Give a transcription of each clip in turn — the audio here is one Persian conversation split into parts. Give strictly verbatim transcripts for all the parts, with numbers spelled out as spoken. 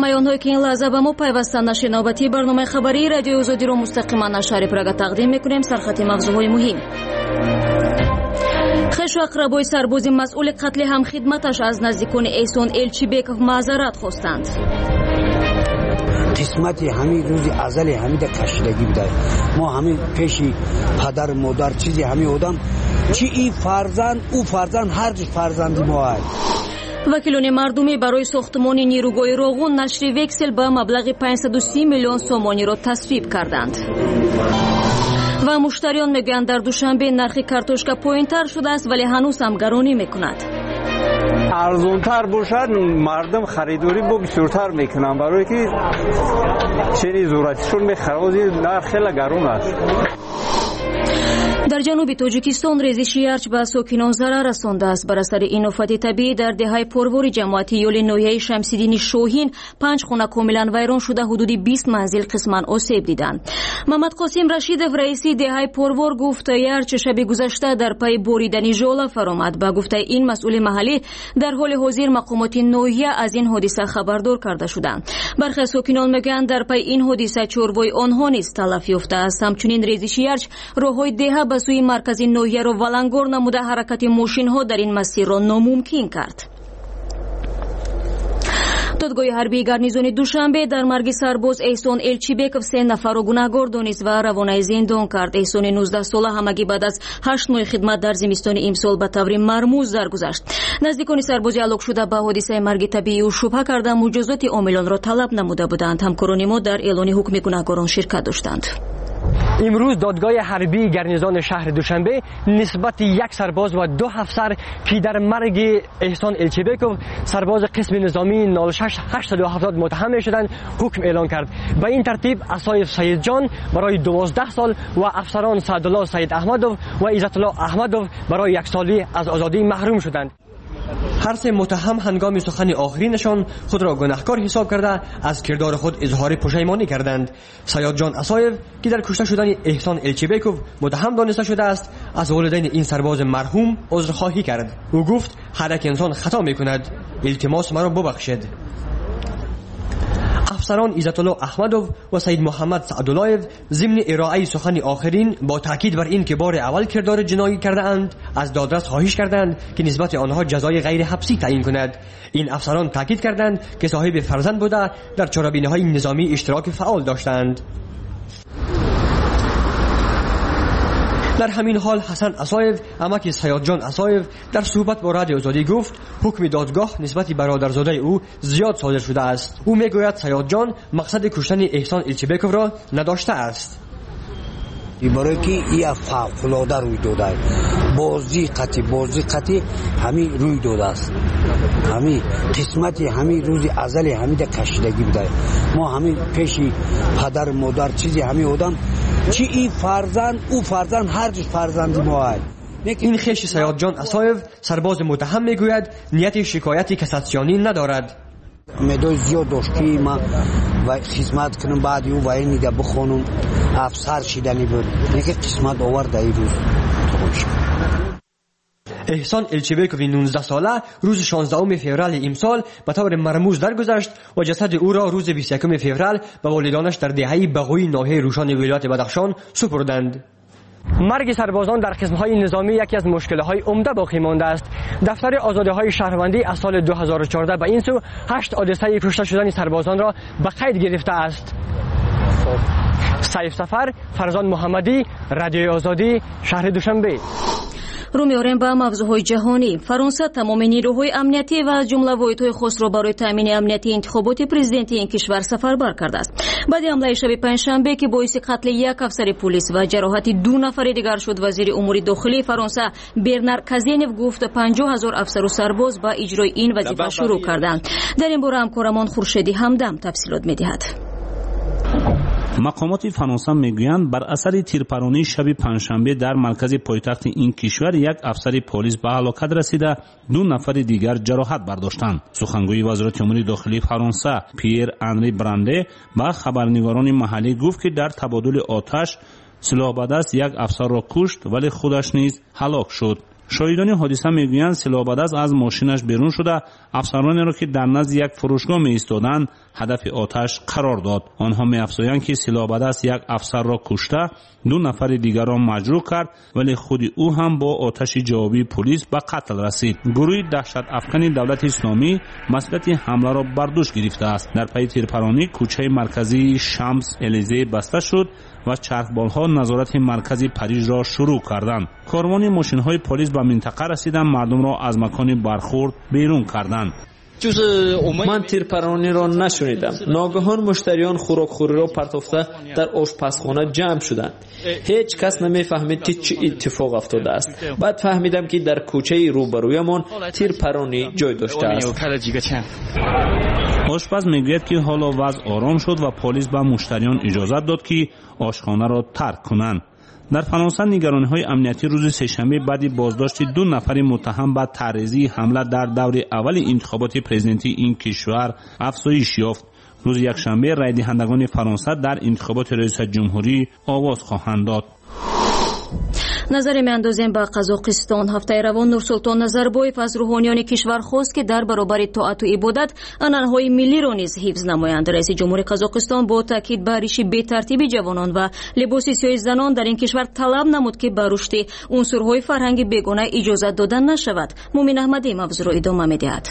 همه آنهایی که این لحظه به ما پیوستند، نشر نوبتی برنامه خبری رادیو آزادی را مستقیما از شهر پراگ تقدیم میکنیم. سرخط موضوعهای مهم: خویش و اقربای سرباز مسئول قتل همخدمتش از نزدیکان احسان الچیبکوف معذرت خواستند. قسمت همین روز ازل همین در کشیدگی بوده. ما همین پیش پدر مادر چیزی همین آدم چی این فرزند او فرزند هر جور فرزندی ما هست. وکیلان مردمی برای ساختمان نیروگاه روغون نشر وکسل به مبلغ پانصد و سی میلیون سومانی را تصویب کردند. و مشتریان میگویند در دوشنبه نرخ کارتوشکا پایین‌تر شده است ولی هنوز هم گرانی میکند. ارزانتر باشد مردم خریداری بسیارتر میکنن برای که چنین ضرورتشون میخرازی نرخ خیلی گران است. در جنوب تاجیکستان ریزش یرچ به ساکنان ضرر رسانده است. بر اثر این آفت طبیعی در دهه پرور جماعتی یول نوحه شمس‌الدین شاهین پنج خانه کاملا ویران شده، حدود بیست منزل قسما آسیب دیدند. محمد قاسم رشیدов رئیس دهه پرور گفت یرچ شب گذشته در پی بریدن ژاله فرآمد. به گفته این مسئول محلی در حال حاضر مقامات نوحه از این حادثه خبردار کرده شدند. برخی ساکنان میگویند در پی این حادثه چوروای آنها نیز تلف یافته است. همچنین ریزش یرچ راههای دهه به سوی مرکزی نوحه را ولنگار نموده حرکت ماشین ها در این مسیر را ناممکن کرد. دادگاه حربی گارنیزون دوشنبه در مرگ سرباز احسان الچیبکوف سه نفر را گناهکار دانست و روانه زندان کرد. احسان نوزده ساله همگی بعد از هشت ماه خدمت در زمستان امسال به طور مرموز درگذشت. نزدیکان سربازی هلاک شده به حادثه مرگ طبیعی او شبهه کرده مجازات عاملان را طلب نموده بودند. همکاران ما در اعلان حکم گناهکاران شرکت داشتند. امروز دادگاه حربی گارنیزون شهر دوشنبه نسبت یک سرباز و دو افسر که در مرگ احسان الچیبکوف سرباز قسم نظامی نود و شش هشتصد و هفتاد متهم شدند حکم اعلان کرد. به این ترتیب اسایف سید جان برای دوازده سال و افسران سعدالله سید احمدوف و عزت الله احمدوف برای یک سالی از آزادی محروم شدند. هر سه متهم هنگام سخن آخرینشان خود را گناهکار حساب کرده از کردار خود اظهار پشیمانی کردند. سیاد جان اسایف که در کشته شدن احسان الچیبکوف متهم دانسته شده است از والدین این سرباز مرحوم عذرخواهی کرد. او گفت هر یک انسان خطا میکند، التماس مرا ببخشید. افسران عزت الله احمدوف و سید محمد سعدالله ضمن ارائه سخن آخرین با تاکید بر این که بار اول کردار جنایی کرده اند از دادرس خواهش کردند که نسبت آنها جزای غیر حبسی تعیین کند. این افسران تاکید کردند که صاحب فرزند بوده در چاره‌بینی‌های نظامی اشتراک فعال داشتند. در همین حال حسن اسایف امک سیاد جان اسایف در صحبت با رادیو آزادی گفت حکم دادگاه نسبت برادرزاده او زیاد صادر شده است. او میگوید سیاد جان مقصد کشتن احسان الچیبکوف را نداشته است. برای که این فوق‌العاده روی داده بازی قطعی بازی قطعی همین روی داده است. همین قسمت همین روز ازل همین در کشیدگی بوده. ما همین پیش پدر مادر چیزی همین آدم چی این فرزند او فرزند هر جور فرزندی ما هست. این خویش سیاد جان اسایف سرباز متهم میگوید نیت شکایتی کساتسیونی ندارد. امیدوار زیاد داشت که ما و خدمت کنم بعد او و این دیگه بخونم افسر شدنی بود. یکی قسمت آورد این روز احسان الچیبکوف نوزده ساله روز شانزدهم فوریه امسال به طور مرموز درگذشت و جسد او را روز بیست و یکم فوریه به والدانش در دهه بغوی ناحیه روشان ولایت بدخشان سپردند. مرگ سربازان در قسمت‌های نظامی یکی از مشکل‌های عمده باقی مانده است. دفتر آزادی‌های شهروندی از سال دو هزار و چهارده به این سو هشت حادثه کشته شدن سربازان را به قید گرفته است. سیف سفر، فرزان محمدی، رادیو آزادی، شهر دوشنبه. رو می‌آوریم به موضوعهای جهانی. فرانسه تمام نیروهای امنیتی و از جمله واحدهای خاص را برای تامین امنیتی انتخابات پرزیدنتی این کشور سفربر کرده است. بعد حمله شب پنجشنبه که باعث قتل یک افسر پلیس و جراحت دو نفر دیگر شد، وزیر امور داخلی فرانسه برنار کازینف گفت پنجاه هزار افسر و سرباز با اجرای این وظیفه شروع کردند. در این باره همکارمان خورشیدی همدم تفصیلات می‌دهد. مقامات فرانسه میگویند بر اثر تیرپرانی شب پنجشنبه در مرکز پایتخت این کشور یک افسر پلیس به هلاکت رسیده، دو نفر دیگر جراحت برداشتند. سخنگوی وزارت امور داخلی فرانسه پیر آنری برانده با خبرنگاران محلی گفت که در تبادل آتش سلاح به دست یک افسر را کشت ولی خودش نیز هلاک شد. شاهدان حادثه میگویند سیلابدست از ماشینش بیرون شده افسرانی را که در نزد یک فروشگاه می ایستادند هدف آتش قرار داد. آنها می افزایند که سیلابدست یک افسر را کشته، دو نفر دیگر را مجروح کرد، ولی خود او هم با آتش جوابی پلیس به قتل رسید. گروه دهشت افکن دولت اسلامی مسئولیت حمله را بر دوش گرفته است. در پی تیرپرانی کوچه مرکزی شمس الیزه بسته شد و چرخبال‌ها نظارت مرکزی پاریژ را شروع کردند. کاروان ماشین‌های پلیس به منطقه رسیدند، مردم را از مکان برخورد بیرون کردند. من تیرپرانی را نشنیدم. ناگهان مشتریان خوراکخوری را پرتافته در آشپزخانه جمع شدند. هیچ کس نمیفهمید که چه اتفاق افتاده است. بعد فهمیدم که در کوچه روبرویمان تیرپرانی جای داشته است. آشپز میگوید که حالا وضع آرام شد و پلیس به مشتریان اجازه داد که آشخانه را ترک کنند. در فرانسه نگرانی‌های امنیتی روز سه‌شنبه بعد بازداشت دو نفر متهم به تعرضی حمله در دور اول انتخابات پرزیدنتی این کشور افزایش یافت. روز یکشنبه رای دهندگان فرانسه در انتخابات ریاست جمهوری آواز خواهند داد. نظر میاندازیم به قزاقستان. هفته روان نورسلطان نظربایف از روحانیان کشور خواست که در برابر طاعت و عبادت عنعنه‌های ملی را نیز حفظ نمایند. رئیس جمهور قزاقستان با تاکید بر ریش بی‌ترتیبی جوانان و لباس سیاه زنان در این کشور طلب نمود که به رشد عنصرهای فرهنگی بیگانه اجازه دادن نشود. مومن احمدی موضوع را ادامه می‌دهد.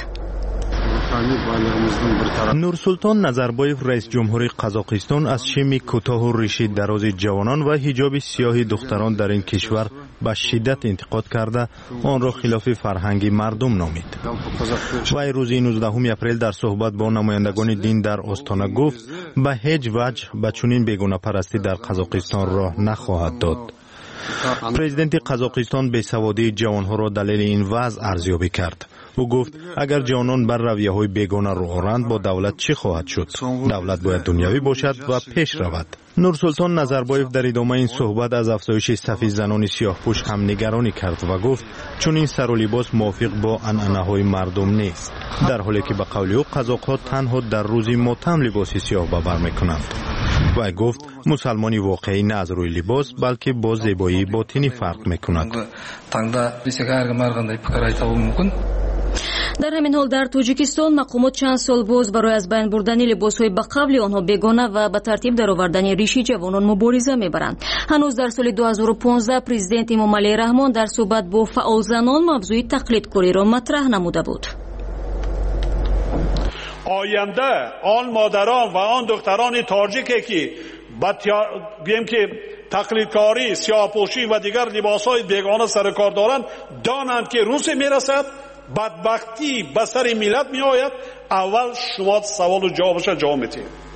نورسلطان نظربایف رئیس جمهور قزاقستان از شیمی کوتاه و ریش دراز جوانان و حجاب سیاه دختران در این کشور به شدت انتقاد کرده آن را خلاف فرهنگ مردم نامید. وی روز نوزدهم اپریل در صحبت با نمایندگان دین در آستانه گفت به هیچ وجه به چنین بیگانه پرستی در قزاقستان راه نخواهد داد. پرزیدنت قزاقستان بیسوادی جوانها را دلیل این وضع ارزیابی کرد. او گفت اگر جوانان بر رویه‌های بیگانه رو آورند با دولت چی خواهد شد؟ دولت باید دنیوی باشد و پیش رود. نورسلطان نظربایف در ادامه این صحبت از افزایش صف زنان سیاه‌پوش هم نگرانی کرد و گفت چون این سر و لباس موافق با عنعنه‌های مردم نیست، در حالی که به قول او قزاق‌ها تنها در روز ماتم لباس سیاه به بر می‌کنند. و گفت مسلمانی واقعی نه از روی لباس بلکه با زیبایی باطنی فرق می‌کند. در همین حال در تاجیکستان مقامات چند سال باز برای از بین بردن لباس‌های به قبل آنها بیگانه و به ترتیب درآوردن ریش جوانان مبارزه می‌برند. هنوز در سال دو هزار و پانزده پرزیدنت امام علی رحمان در صحبت با فعال زنان موضوع تقلیدکاری را مطرح نموده بود. آینده آن مادران و آن دختران تاجیکی که بگیم که تقلیدکاری، سیاه‌پوشی و دیگر لباس‌های بیگانه سر کار دارند، دانند که روزی میرسد بدبختی به سر ملت می آید. اول شما سوال و جوابش جواب میدید.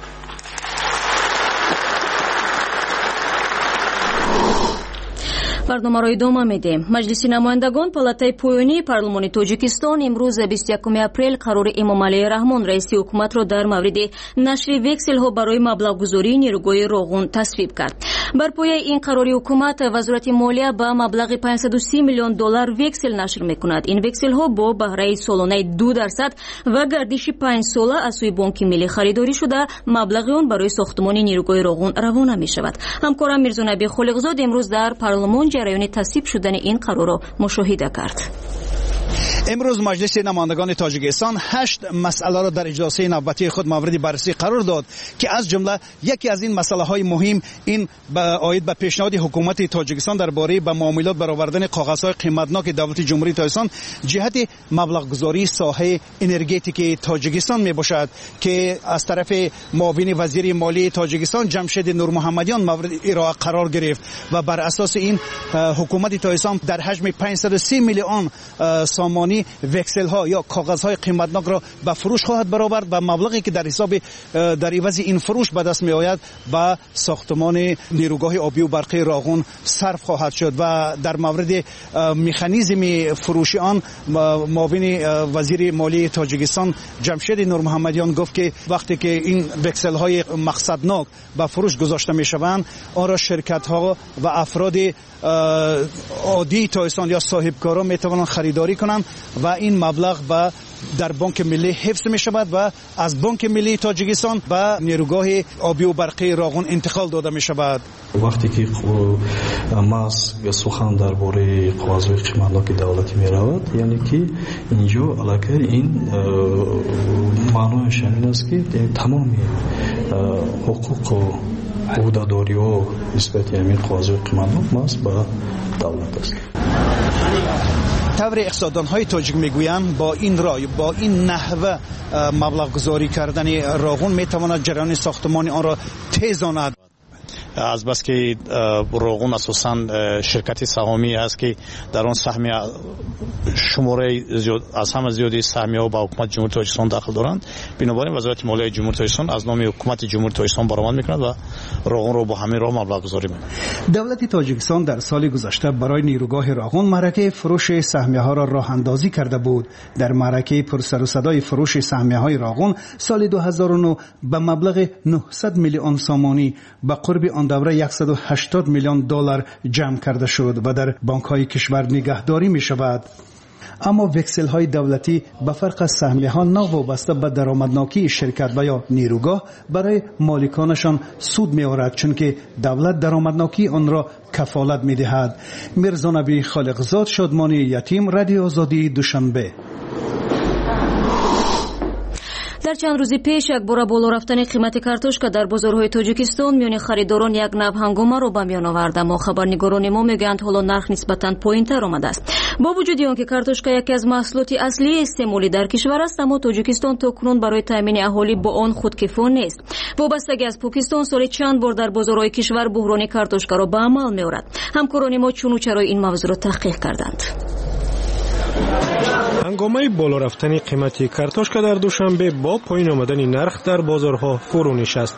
برنامه را ادامه میدیم. مجلس نمایندگان پالاتای پایانی پارلمان تاجیکستان امروز بیست و یکم اپریل قرار امام علی رحمان رئیس حکومت را در مورد نشر وکسل ها برای مبلغ گذاری نیروگاه راغون تصویب کرد. بر پایه این قرار حکومت وزارت مالیه با مبلغ پانصد و سی میلیون دلار وکسل نشر میکند. این وکسل ها با بهره سالانه دو درصد و گردش پنج ساله از سوی بانک ملی خریداری شده. مبلغ آن برای ساختمان نیروگاه راغون روانه می شود. همکارم میرزا نبی خالقزاد امروز در پارلمان جریان تصویب شدن این قرار را مشاهده کرد. امروز مجلس نمایندگان تاجیکستان هشت مسئله را در اجلاس نوبتی خود مورد بررسی قرار داد که از جمله یکی از این مسئله های مهم این عاید به پیشنهاد حکومت تاجیکستان درباره به معاملات برآوردن کاغذهای قیمتناک دولت جمهوری تاجیکستان جهت مبلغ گذاری ساحه انرژتیک تاجیکستان می باشد که از طرف معاون وزیر مالی تاجیکستان جمشید نور محمدیان مورد ارائه قرار گرفت و بر اساس این حکومت تاجیکستان در حجم پانصد و سی میلیون سامانی وکسل ها یا کاغذ های قیمتناک را به فروش خواهد برآورد و مبلغی که در حساب در عوض این فروش به دست می آید به ساختمان نیروگاه آبی و برقی راغون صرف خواهد شد. و در مورد مکانیزم فروش آن معاون وزیر مالی تاجیکستان جمشید نور محمدیان گفت که وقتی که این وکسل های مقصدناک به فروش گذاشته می شوند آن را شرکت ها و افراد عادی تاجیکستان یا صاحبکاران می توانند خریداری کنند و این مبلغ به در بانک ملی حفظ می شود و از بانک ملی تاجیکستان به نیروگاه آبی و برقی راغون انتقال داده می شود. وقتی که ماس سخن درباره قواعد قیمتناک دولتی می رود، یعنی که اینجا علاقه این معنایش این است که تمام حقوق و عهده‌داری و نسبت همین قواعد قیمتناک ماس به دولت است. طور اقتصاددان‌های تاجیک میگویند با این رای با این نحوه مبلغ گذاری کردن راغون میتواند جریان ساختمان آن را تیزاند. از بس که راغون اساساً شرکتی سهامی است که در آن سهمیه شماره زیاد از همه زیادی سهمیه‌ها به حکومت جمهوری تاجیکستان داخل دارند، بنابراین وزارت مالیه جمهوری تاجیکستان از نام حکومت جمهوری تاجیکستان برآمد می‌کند و راغون را با همین راه مبلغ گذاری می‌کند. دولت تاجیکستان در سال گذشته برای نیروگاه راغون معرکه فروش سهمیه‌ها را راه اندازی کرده بود. در معرکه پر سر و صدای فروش سهمیه‌های راغون سال دو هزار و نه به مبلغ نهصد میلیون سامانی به قرب آن دوره صد و هشتاد میلیون دلار جمع کرده شد و در بانک‌های کشور نگهداری می‌شود. اما وکسل های دولتی به فرق از سهمیه ها ناوابسته به درآمدناکی شرکت و یا نیروگاه برای مالکانشان سود می آورد، چون که دولت درآمدناکی آن را کفالت می دهد. میرزا نبی خالقزاد، شادمانی یتیم، رادیو آزادی، دوشنبه. در چند روز پیش یک بار بالا رفتن قیمت کارتوشکا در بازارهای تاجیکستان میان خریداران یک نو هنگامه را به میان آورد، اما خبرنگاران ما میگویند حالا نرخ نسبتاً پایین‌تر آمده است. با وجود آنکه کارتوشکا یکی از محصولات اصلی استعمالی در کشور است، اما تاجیکستان تاکنون برای تامین اهالی با آن خودکفا نیست. وابستگی از پاکستان سال چند بار در بازارهای کشور بحران کارتوشکا را به عمل می‌آورد. همکاران ما چون و چرای این موضوع را تحقیق کردند. هنگامه بالا رفتن قیمت کارتوشکا در دوشنبه با پایین آمدن نرخ در بازارها فرو نشست.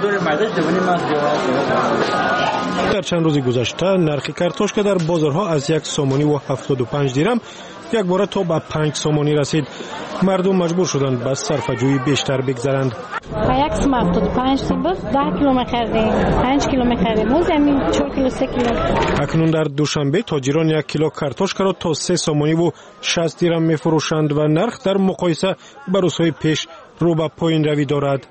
در چند روز گذشته نرخ کارتوشکا در بازارها از یک سومانی و هفتاد و پنج دیرم یک بار تا به پنج سومانی رسید. مردم مجبور شدند به صرفه‌جویی بیشتر بگذارند. یک سوم هفتاد و پنج بود، ده کیلو می‌خریدیم، پنج کیلو می‌خریدیم، و زمین چهار کیلو سه کیلو. اکنون در دوشنبه تاجران یک کیلو کارتوشکا را تا سه سومانی و شصت دیرم می‌فروشند و نرخ در مقایسه با روزهای پیش رو به پایین روی دارد.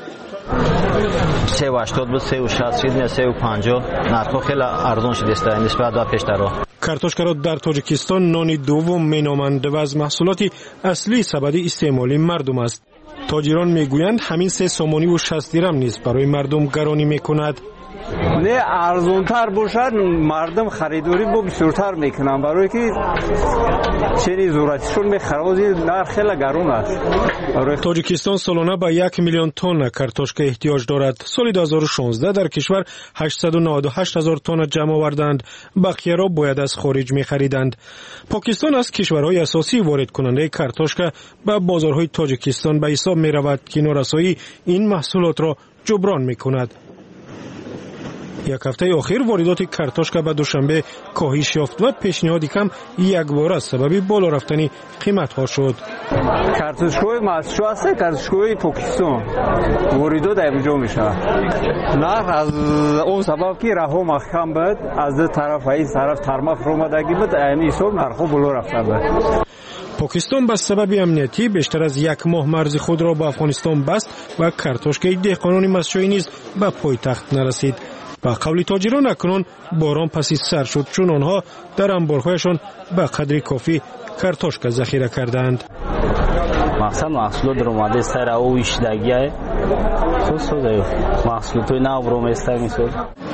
سه و هشتاد بود، سه و شصت شد، سه و پنجاه. نرخ خیلی ارزان شده است نسبت به پیشترها. کارتوشکا را در تاجیکستان نان دوم مینامند و از محصولات اصلی سبد استعمالی مردم است. تاجران میگویند همین سه سومانی و شصت دیرم نیز برای مردم گرانی میکند. نه ارزانتر باشد مردم خریداری با بیشتر میکنن، برای که چنین ضرورتشون میخرازی نرخ خیلی گران است. تاجیکستان سالانه به یک میلیون تن کارتوشکا احتیاج دارد. سال دو هزار و شانزده در کشور هشتصد و نود و هشت هزار تن جمع آوردند، بقیه را باید از خارج میخریدند. پاکستان از کشورهای اساسی وارد کننده کارتوشکا به بازارهای تاجیکستان به حساب میرود که نارسایی این محصولات را جبران میکند. یک هفته اخیر واردات کارتوشکا به دوشنبه کاهش یافت و پیشنهادی کم یک بار از سبب بالا رفتن قیمت ها شد. کارتوشکای مصرفی است، کارتوشکای پاکستان واردات در اینجا میشه. نرخ از اون سبب که راه محکم بود، از طرف این طرف ترمخ اومدگی بود، این حساب نرخ بالا رفته بود. پاکستان به سبب امنیتی بیشتر از یک ماه مرز خود را به افغانستان بست و کارتوشکای دهقانان مصرفی نیز به پایتخت نرسید. با قول تاجران اکنون باران پسی سر شد، چون آنها در انبارهایشان به قدر کافی کارتوشکا ذخیره کردند. مقصد محصولات در اومده سر او ایشدگیه تو سوده محصولات نو برام استگی شد.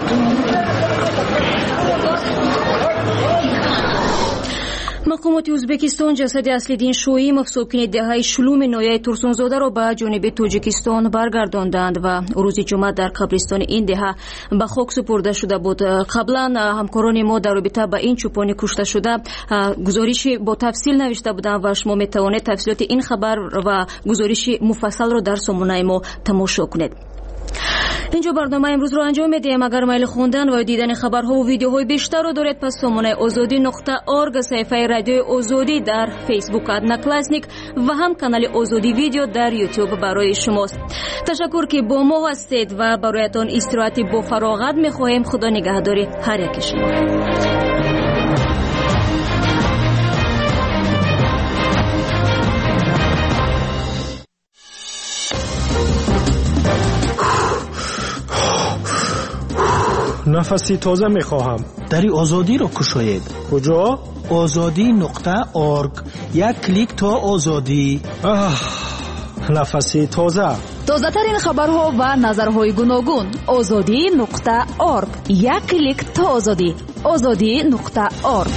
مقامات ازبکستان جسد اصلیدین شویی مفسوکین دهه شلوم نویه ترسونزاده را به جانب تاجیکستان برگرداندند و روز جمعه در قبرستان این دهه به خاک سپرده شده بود. قبلا همکاران ما در رابطه با این چوپانی کشته شده گزارشی با تفصیل نوشته بودند و شما میتوانید تفصیلات این خبر و گزارش مفصل را در سامانه ما تماشا کنید. اینجا برنامه امروز رو انجام میدیم. اگر میل خوندن و دیدن خبرها و ویدیوهای بیشتر رو دارید، پس سامانه آزادی نقطه ارگ، صفحه رادیو آزادی در فیسبوک ادنا کلاسنیک و هم کانال آزادی ویدیو در یوتیوب برای شماست. تشکر که با ما هستید و برایتان استراحتی با فراغت میخواهیم. خدا نگهدار هر یک شما. نفسی تازه میخواهم. دری آزادی را کشاید. کجا؟ آزادی نقطه ارگ. یک کلیک تا آزادی. آه نفسی تازه. تازه ترین خبرها و نظرهای گوناگون. آزادی نقطه ارگ. یک کلیک تا آزادی. آزادی نقطه ارگ.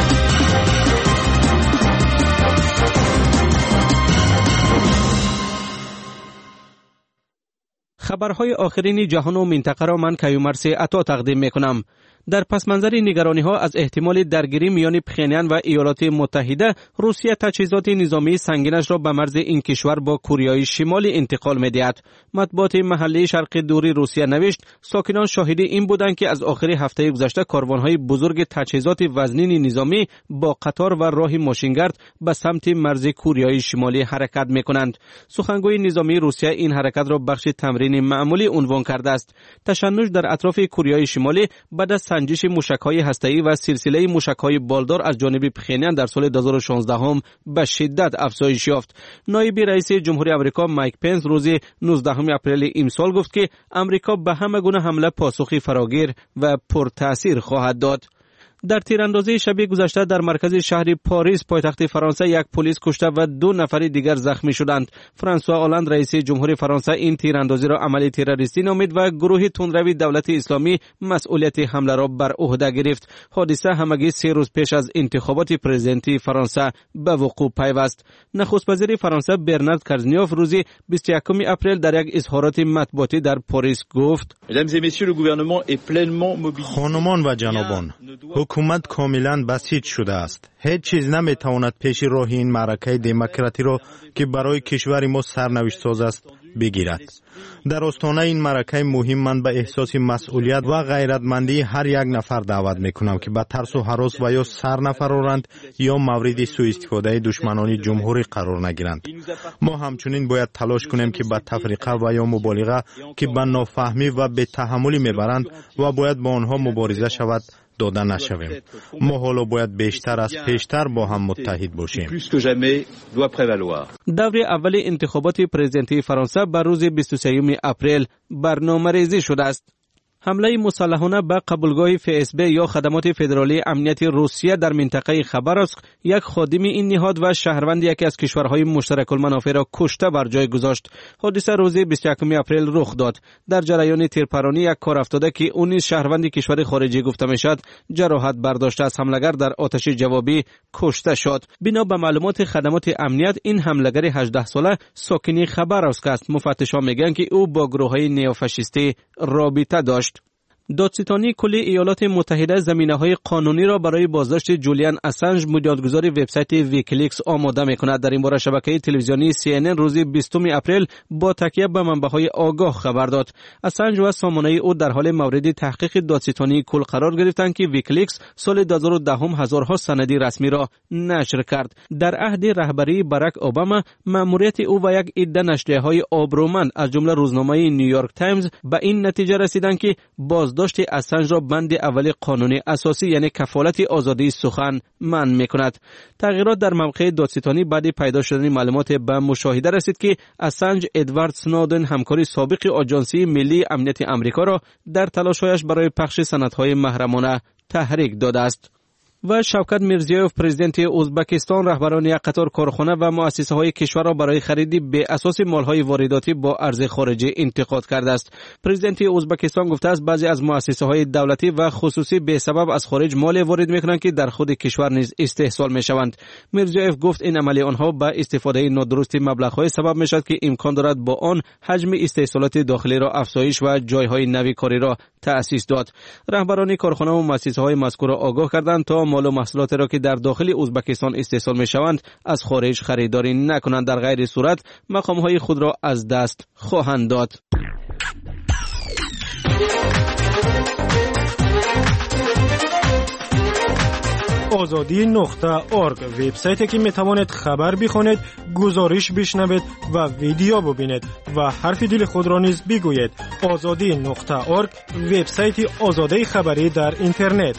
خبرهای آخرین جهان و منطقه را من کیومرث عطا تقدیم میکنم. در پس منظر نگرانی ها از احتمال درگیری میان پخنیان و ایالات متحده، روسیه تجهیزات نظامی سنگینش را به مرز این کشور با کره شمالی انتقال می‌دهد. مطبوعات محلی شرق دوری روسیه نوشت ساکنان شاهد این بودند که از آخر هفته گذشته کاروان‌های بزرگ تجهیزات وزنین نظامی با قطار و راه ماشینگرد به سمت مرز کره شمالی حرکت می‌کنند. سخنگوی نظامی روسیه این حرکت را بخش تمرین معمولی عنوان کرده است. تشنج در اطراف کره شمالی بعد از سنجش موشک‌های هسته‌ای و سلسله موشک‌های بالدار از جانب پخنیان در سال دو هزار و شانزده هم به شدت افزایش یافت. نایب رئیس جمهوری آمریکا مایک پنس روز نوزدهم اپریل امسال گفت که آمریکا به همه گونه حمله پاسخی فراگیر و پرتأثیر خواهد داد. در تیراندازی شب گذشته در مرکز شهر پاریس پایتخت فرانسه یک پلیس کشته و دو نفر دیگر زخمی شدند. فرانسوا آلند رئیس جمهوری فرانسه این تیراندازی را عمل تروریستی نامید و گروه تندروی دولت اسلامی مسئولیت حمله را بر عهده گرفت. حادثه همگی سه روز پیش از انتخابات پرزیدنتی فرانسه به وقوع پیوست. نخست وزیر فرانسه برنارد کازنیوف روز بیست و یکم اپریل در یک اظهارات مطبوعاتی در پاریس گفت: خانمان و جنابان، حکومت کاملا بسیج شده است. هیچ چیز نمیتواند پیش راه این معرکه دموکراتی را که برای کشور ما سرنوشت ساز است بگیرد. در آستانه این معرکه مهم من به احساس مسئولیت و غیرتمندی هر یک نفر دعوت میکنم که به ترس و هراس و یا سر نفرارند یا مورد سوء استفاده دشمنان جمهوری قرار نگیرند. ما همچنین باید تلاش کنیم که به تفریقه و یا مبالغه که به نافهمی و به تحملی میبرند و باید با آنها مبارزه شود داده نشویم. ما حالا باید بیشتر از پیشتر با هم متحد باشیم. دور اول انتخابات پرزیدنتی فرانسه بر روز بیست و سوم اپریل برنامه‌ریزی شده است. حمله مسلحانه به قبولگاه اف اس بی یا خدمات فدرالی امنیت روسیه در منطقه خبرسک، یک خادم این نهاد و شهروند یکی از کشورهای مشترک المنافع را کشته بر جای گذاشت. حادثه روز بیست و یکم اپریل رخ داد. در جریان تیرپرانی یک کار افتاده که اون نیز شهروند کشور خارجی گفته میشد جراحت برداشته از حملگر در آتش جوابی کشته شد. بنا به معلومات خدمات امنیت این حملگر هجده ساله ساکن خبرسک است. مفتشان میگن که او با گروه‌های نئوفاشیستی رابطه داشت. دادستانی کل ایالات متحده زمینه‌های قانونی را برای بازداشت جولیان اسنج بنیادگذار وبسایت ویکیلیکس آماده می‌کند. در این باره شبکه تلویزیونی سی ان ان روز بیستم اپریل با تکیه به منبع‌های آگاه خبر داد. اسنج و سامانه او در حال مورد تحقیق دادستانی کل قرار گرفتند که ویکیلیکس سال دو هزار و ده هزارها سند رسمی را نشر کرد. در عهد رهبری باراک اوباما مأموریت او و یک عده نشریه‌های آبرومند از جمله روزنامه نیویورک تایمز به این نتیجه رسیدند که باز داشت اسنج را بند اول قانونی اساسی یعنی کفالت آزادی سخن منع می‌کند. تغییرات در موقع دادستانی بعد پیدا شدن معلومات به مشاهده رسید که اسنج ادوارد سنودن همکار سابق آژانسی ملی امنیت آمریکا را در تلاش‌هایش برای پخش سندهای محرمانه تحریک داده است. و شوکت میرزیوف پرزیدنت ازبکستان رهبران یک قطار کارخانه و مؤسسه‌های کشور را برای خرید به اساس مال‌های وارداتی با ارز خارجی انتقاد کرده است. پرزیدنت ازبکستان گفته است بعضی از مؤسسه‌های دولتی و خصوصی به سبب از خارج مال وارد می‌کنند که در خود کشور نیز استحصال می‌شوند. میرزیوف گفت این عمل آنها به استفاده نادرست مبلغ‌های سبب می‌شود که امکان دارد با آن حجم استحصالات داخلی را افزایش و جای‌های نوی کاری را تأسیس داد. رهبران کارخانه و مؤسسه‌های مذکور را آگاه کردند تا مال و محصولات را که در داخل ازبکستان استحصال می‌شوند از خارج خریداری نکنند، در غیر صورت مقام‌های خود را از دست خواهند داد. آزادی نقطه ارگ وبسایتی که میتوانید خبر بخوانید، گزارش بشنوید و ویدیو ببینید و حرف دل خود را نیز بگویید. آزادی نقطه ارگ وبسایت آزادی خبری در اینترنت.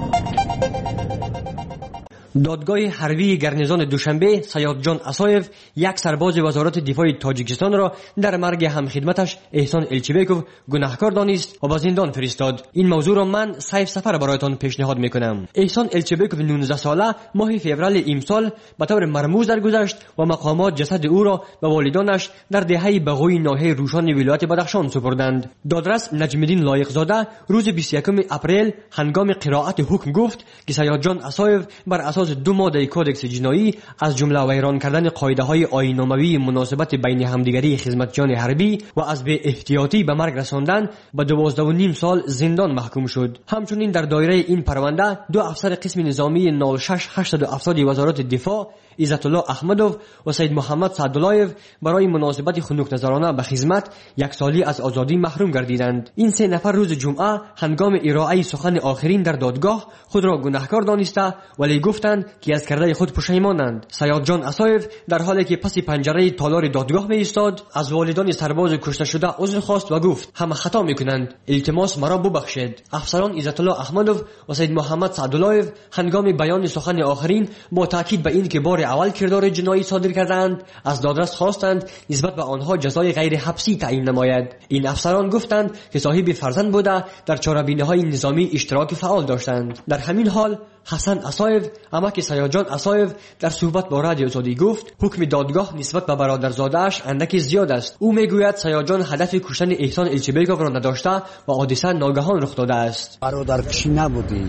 دادگاه حربی گرنیزان دوشنبه سیاد جان اسایف یک سرباز وزارت دفاع تاجیکستان را در مرگ همخدمتش احسان الچیبکوف گناهکار دانست و به زندان فرستاد. این موضوع را من سیف سفر برایتان پیشنهاد میکنم. احسان الچیبکوف نوزده ساله ماه فوریه امسال به طور مرموز درگذشت و مقامات جسد او را به والدانش در دهه بغوی ناحیه روشان ولایت بدخشان سپردند. دادرس نجم‌الدین لایقزاده روز بیست و یکم اپریل هنگام قرائت حکم گفت که سیاد جان اسایف بر اساس دو ماده کودکس جنایی از جمله ویران کردن قاعده‌های آیین‌ناموی مناسبت بین همدیگری خدمتیان حربی و از بی احتیاطی به مرگ رساندن به دوازده و نیم سال زندان محکوم شد. همچنین در دایره این پرونده دو افسر قسم نظامی نود و شش هشتصد و هفتاد وزارت دفاع عزت الله احمدوف و سید محمد سعدالله‌یف برای مناسبت خنک‌نظرانه به خدمت یک سالی از آزادی محروم گردیدند. این سه نفر روز جمعه هنگام ارائه سخن آخرین در دادگاه خود را گناهکار دانسته ولی گفتند که از کرده خود پشیمانند. سیاد جان اسایف در حالی که پس پنجره تالار دادگاه می ایستاد از والدان سرباز کشته شده عذر خواست و گفت همه خطا میکنند، التماس مرا ببخشید. افسران عزت الله احمدوف و سید محمد سعدالله‌یف هنگام بیان سخن آخرین با تاکید به این که بار اول کردار جنایی صادر کردند از دادرس خواستند نسبت به آنها جزای غیر حبسی تعیین نماید. این افسران گفتند که صاحب فرزند بوده در چاره‌بینی‌های نظامی اشتراک فعال داشتند. در همین حال حسن اسایف امک سیاد جان اسایف در صحبت با رادیو آزادی گفت حکم دادگاه نسبت به برادرزاده‌اش اندکی زیاد است. او میگوید سیاد جان هدف کشتن احسان الچیبکوف را نداشته و حادثه ناگهان رخ داده است. برادرکشی نبودی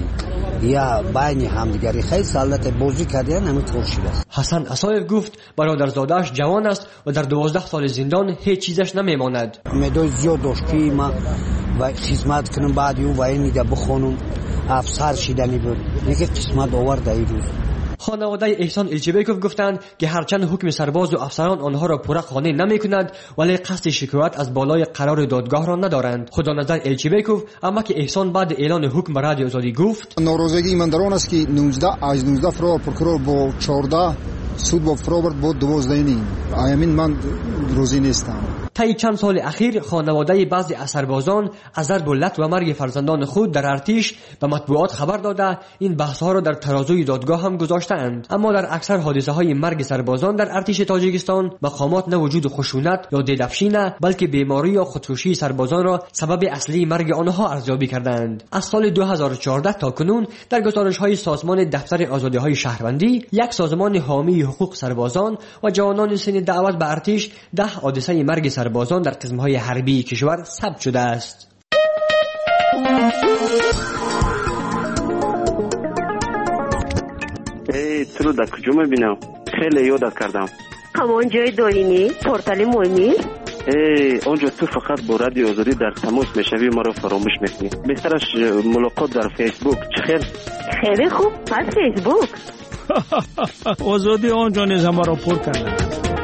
یا بین همدیگری خیلی سالت بازی کردن همین کورشید است. حسن اسایف گفت برادرزاده‌اش جوان است و در دوازده سال زندان هیچ چیزش نمیماند. امیدوار زیاد داشت که ما و خدمت کنم بعد او و اینجا بخونم افسر شدنی بود. دیگه قسمت آورد این روز. خانواده احسان الچیبکوف گفتند که هرچند حکم سرباز و افسران آنها را پوره قانع نمی‌کند ولی قصد شکایت از بالای قرار دادگاه را ندارند. خدا نظر الچیبکوف اما که احسان بعد اعلان حکم به رادیو آزادی گفت ناراضگی من در آن است که نوزده از نوزده فرار پروکورور با چهارده سود با فرابرد با دوازده نیم آیامین من روزی نیستم. طی چند سال اخیر خانواده بعضی از سربازان از ضرب و لط و مرگ فرزندان خود در ارتش به مطبوعات خبر داده این بحث‌ها را در ترازوی دادگاه هم گذاشتند. اما در اکثر حادثه‌های مرگ سربازان در ارتش تاجیکستان مقامات نه وجود خشونت یا ددفشی نه بلکه بیماری یا خودکشی سربازان را سبب اصلی مرگ آنها ارزیابی کردند. از سال دو هزار و چهارده تا کنون در گزارش‌های سازمان دفتر آزادی‌های شهروندی یک سازمان حامی حقوق سربازان و جوانان سن دعوت به ارتش ده حادثه مرگ سربازان در قسمت‌های حربی کشور ثبت شده است. ای تو رو در کجا میبینم؟ خیلی یادت کردم. همان جای دارینی؟ پورتال مهمی؟ ای اونجا تو فقط با رادیو آزادی در تماس میشوی مرا فراموش میکنی. بهترش ملاقات در فیسبوک. چخیر؟ خیلی خوب. پس فیسبوک آزادی آنجا نیز همه را پر کرده.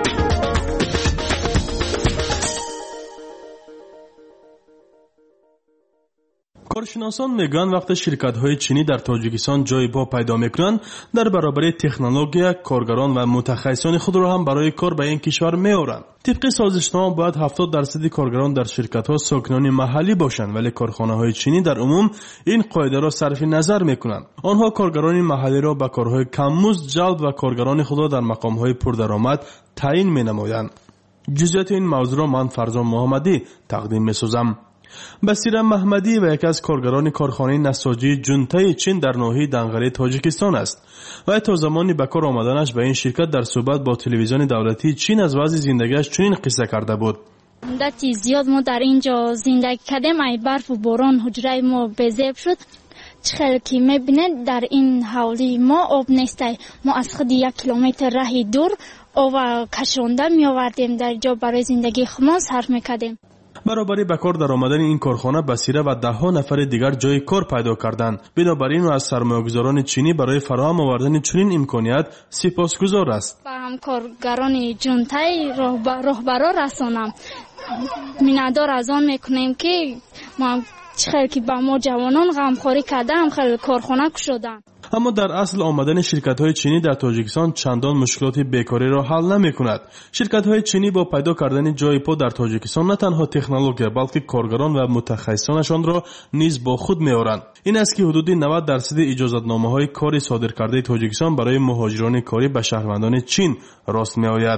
کارشناسان میگن وقتی شرکت‌های چینی در تاجیکستان جای پا پیدا میکنند در برابر تکنولوژی کارگران و متخصصان خود را هم برای کار به این کشور میآورند. طبق سازشنامه باید هفتاد درصد کارگران در شرکت‌ها ساکنان محلی باشند ولی کارخانه‌های چینی در عموم این قاعده را صرف نظر میکنند. آنها کارگران محلی را به کارهای کم‌مزد جلب و کارگران خود را در مقام‌های پردرآمد تعیین می‌نمایند. جزئیات این موضوع را من فرزان محمدی تقدیم می‌سازم. بصیر محمدی و یکی از کارگران کارخانه نساجی جونتای چین در ناحیه دنقره تاجیکستان است و تا زمانی به کار آمدنش به این شرکت در صحبت با تلویزیون دولتی چین از وضع زندگیش چنین قصه کرده بود. مدتی زیاد ما در اینجا زندگی کردیم، ای برف و باران حجره ما بزیب شد. چخیل که میبینید در این حولی ما آب نیست. ما از خود یک کیلومتر راه دور آب کشانده می آوردیم در جا برای زندگی خود صرف میکردیم. برابری به کار در آمدن این کارخانه بصیره و ده ها نفر دیگر جای کار پیدا کردند. بنابراین از سرمایه‌گذاران چینی برای فراهم آوردن چنین امکانیت سپاسگزار است. با همکارگران جونتای راهبرا رسانم میندار از آن میکنیم که ما چخیل که با ما جوانان غمخوری کردن خیلی کارخانه شدن. اما در اصل آمدن شرکت‌های چینی در تاجیکستان چندان مشکلات بیکاری را حل نمی‌کند. شرکت‌های چینی با پیدا کردن جای پا در تاجیکستان نه تنها تکنولوژی بلکه کارگران و متخصصانشان را نیز با خود می‌آورند. این است که حدود نود درصد اجازه‌نامه‌های کاری صادر کرده تاجیکستان برای مهاجران کاری به شهروندان چین راست می‌آید.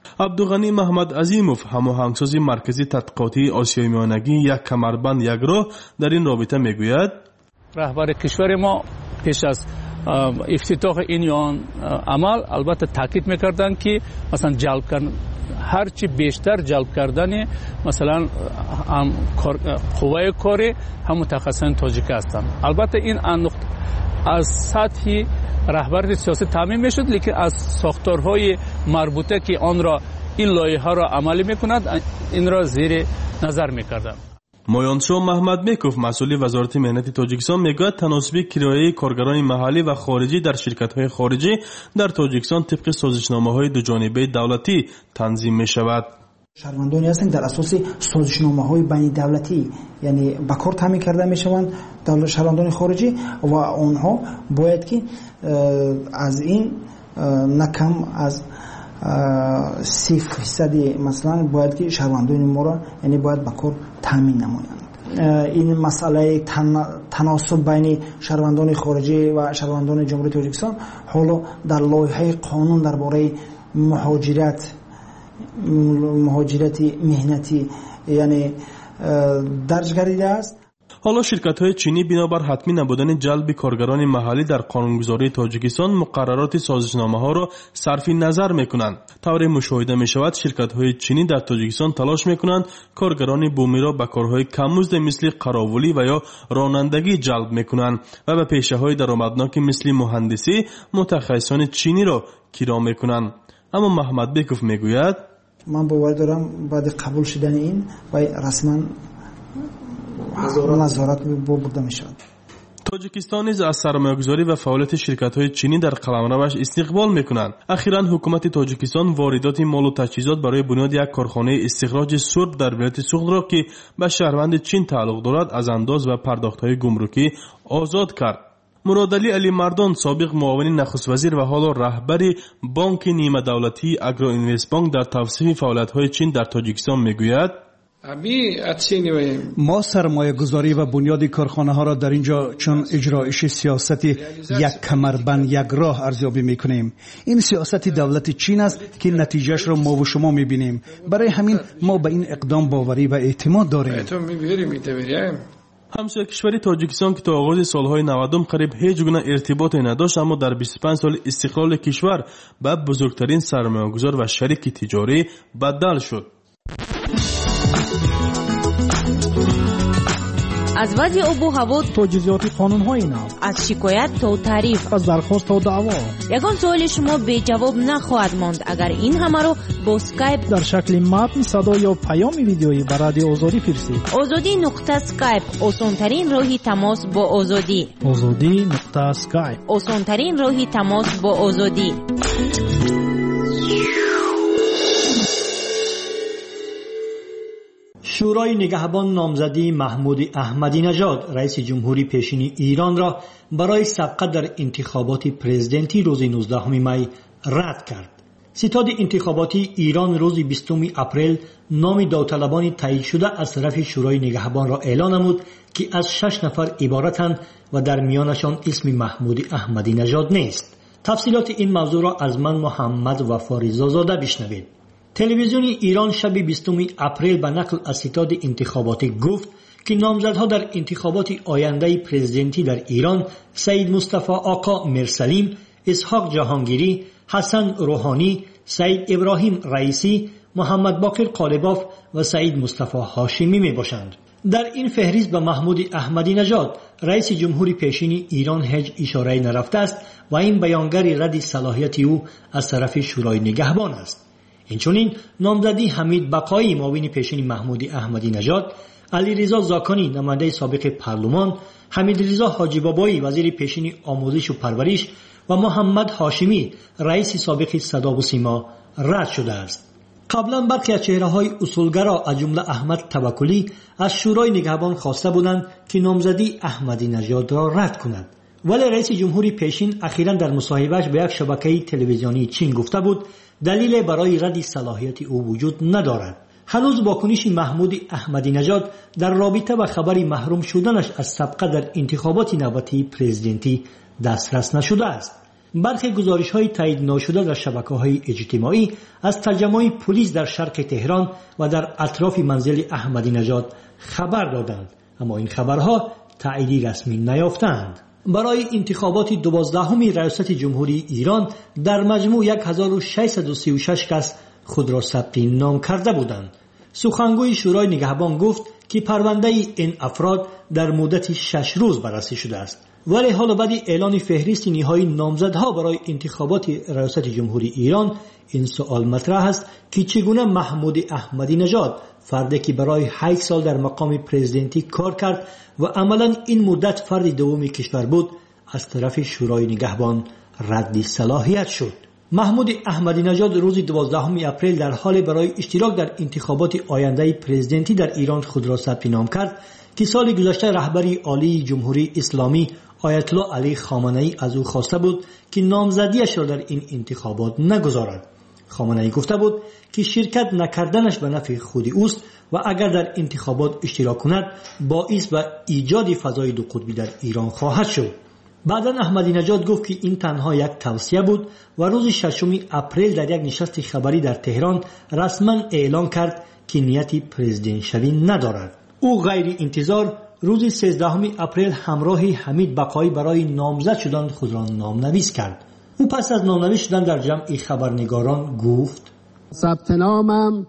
عبدالغنی محمد عظیموف هماهنگساز مرکزی تحقیقاتی آسیای میانگی یک کمربند یک راه در این رابطه میگوید رهبر کشور ما پیش از افتتاح این عمل البته تاکید میکردن که مثلا جلب کردن هرچی بیشتر جلب کردن مثلا هم قوه کاری هم متخصصان تاجیک هستند. البته این از سطح رهبری سیاسی تامین میشد، لیکن از ساختارهای مربوطه که آن را این لایحه را عملی میکند این را زیر نظر میکردند. مویانشاه محمد میکوف مسئول وزارت مهنت تاجیکستان میگوید تناسب کرایه کارگران محلی و خارجی در شرکت‌های خارجی در تاجیکستان طبق سازشنامه‌های دو جانبه دولتی تنظیم می‌شود. شهروندانی هستند در اساس سازشنامه‌های بین دولتی، یعنی به کار تامین کرده میشوند دولت شهروندان خارجی و آنها باید که از این نکم از سی فیصد مثلا باید که شهروندان ما را یعنی باید به کار تامین نمایند. این مسئله تناسب بین شهروندان خارجی و شهروندان جمهوری تاجیکستان حالا در لایحه قانون درباره مهاجرت مهاجرت مهنتی یعنی درج گردیده است. حالا شرکت‌های چینی بنابر حتمی نبودن جلب کارگران محلی در قانونگذاری تاجیکستان مقررات سازشنامه‌ها را صرف نظر می‌کنند. طور مشاهده می‌شود شرکت‌های چینی در تاجیکستان تلاش می‌کنند کارگران بومی را به کارهای کم‌مزد مثل قراولی و یا رانندگی جلب می‌کنند و به پیشه‌های درآمدناک مثل مهندسی متخصصان چینی را کرا می‌کنند. اما محمد بیکوف می‌گوید من باور دارم بعد قبول شدن این و رسما نظارت برده می شود. تاجیکستان نیز از سرمایه‌گذاری و فعالیت شرکت‌های چینی در قلمروش استقبال می‌کنند. اخیراً حکومت تاجیکستان واردات مال و تجهیزات برای بنیاد یک کارخانه استخراج سرب در ولایت سوخت را که به شهروند چین تعلق دارد از انداز و پرداخت‌های گمرکی آزاد کرد. مرادعلی علی مردان سابق معاون نخست وزیر و حالا رهبر بانک نیمه دولتی اگرو اینوست بانک در توصیف فعالیت‌های چین در تاجیکستان می‌گوید ما سرمایه گذاری و بنیاد کارخانه ها را در اینجا چون اجرایش سیاست یک کمربند یک راه ارزیابی می کنیم. این سیاست دولت چین است که نتیجهش را ما و شما می بینیم. برای همین ما به این اقدام باوری و اعتماد داریم. همسایه کشوری تاجیکستان که تا آغاز سالهای نود قریب هیچ گونه ارتباطی نداشت اما در بیست و پنج سال استقلال کشور به بزرگترین سرمایه‌گذار و شریک تجاری بدل شد. از وضع آب و هوا تا جزئیات قانون‌های نو، از شکایت تا تعریف، از درخواست تا دعوا، یگان سوال شما بی جواب نخواهد ماند اگر این همه رو با اسکایپ در شکل متن، صدا یا پیام ویدیویی به رادیو آزادی فرستید. آزادی نقطه اسکایپ آسان‌ترین راهی تماس با آزادی. آزادی نقطه اسکایپ آسان‌ترین راهی تماس با آزادی. شورای نگهبان نامزدی محمود احمدی نژاد رئیس جمهوری پیشین ایران را برای سبقت در انتخابات پرزیدنتی روز نوزدهم می رد کرد. ستاد انتخاباتی ایران روز بیستم اپریل نام داوطلبان تایید شده از طرف شورای نگهبان را اعلان نمود که از شش نفر عبارتند و در میانشان اسم محمود احمدی نژاد نیست. تفصیلات این موضوع را از من محمد وفاریزا زاده بشنوید. تلویزیون ایران شب بیستم اپریل به نقل از ستاد انتخاباتی گفت که نامزدها در انتخابات آینده پرزیدنتی در ایران سید مصطفی آقا مرسلیم، اسحاق جهانگیری، حسن روحانی، سید ابراهیم رئیسی، محمد باقر قالباف و سید مصطفی هاشمی می باشند. در این فهرست به محمود احمدی نژاد رئیس جمهوری پیشین ایران هیچ اشاره نرفته است و این بیانگر رد صلاحیت او از طرف شورای نگهبان است. اینچنین نامزدی حمید بقایی معاون پیشین محمود احمدی نژاد، علیرضا زاکانی نماینده سابق پارلمان، حمیدرضا حاجی بابایی وزیر پیشین آموزش و پرورش و محمد هاشمی رئیس سابق صدا و سیما رد شده است. قبلا برخی از چهره‌های اصولگرا از جمله احمد توکلی از شورای نگهبان خواسته بودند که نامزدی احمدی نژاد را رد کند، ولی رئیس جمهوری پیشین اخیراً در مصاحبه‌اش به یک شبکه تلویزیونی چین گفته بود دلیل برای رد صلاحیت او وجود ندارد. هنوز واکنش محمود احمدی نژاد در رابطه با خبر محروم شدنش از سبقت در انتخابات نوبتی پرزیدنتی دسترس نشده است. برخی گزارش‌های تایید ناشده در شبکه‌های اجتماعی از ترجمه‌های پلیس در شرق تهران و در اطراف منزل احمدی نژاد خبر دادند، اما این خبرها تاییدی رسمی نیافتند. برای انتخابات دوازدهم ریاست جمهوری ایران در مجموع هزار و ششصد و سی و شش کس خود را ثبت نام کرده بودند. سخنگوی شورای نگهبان گفت که پرونده این افراد در مدت شش روز بررسی شده است. ولی حالا بعد اعلان فهرست نهایی نامزدها برای انتخابات ریاست جمهوری ایران این سوال مطرح است که چگونه محمود احمدی نژاد، فردی که برای هشت سال در مقام پرزیدنتی کار کرد و عملا این مدت فرد دوم کشور بود، از طرف شورای نگهبان رد صلاحیت شد. محمود احمدی نژاد روز دوازدهم اپریل در حال برای اشتراک در انتخابات آینده پرزیدنتی در ایران خود را ثبت نام کرد که سال گذشته رهبری عالی جمهوری اسلامی آیت الله علی خامنه‌ای از او خواسته بود که نامزدیش را در این انتخابات نگذارد. خامنه‌ای گفته بود که شرکت نکردنش به نفع خود اوست و اگر در انتخابات اشتراک کند باعث به ایجاد فضای دو قطبی در ایران خواهد شد. بعدا احمدی نژاد گفت که این تنها یک توصیه بود و روز ششم اپریل در یک نشست خبری در تهران رسما اعلان کرد که نیت پرزیدنت شوی ندارد. او غیر انتظار روز سیزدهم اپریل همراه حمید بقایی برای نامزد شدن خود را نامنویس کرد. او پس از نامنویس شدن در جمع خبرنگاران گفت: ثبت نامم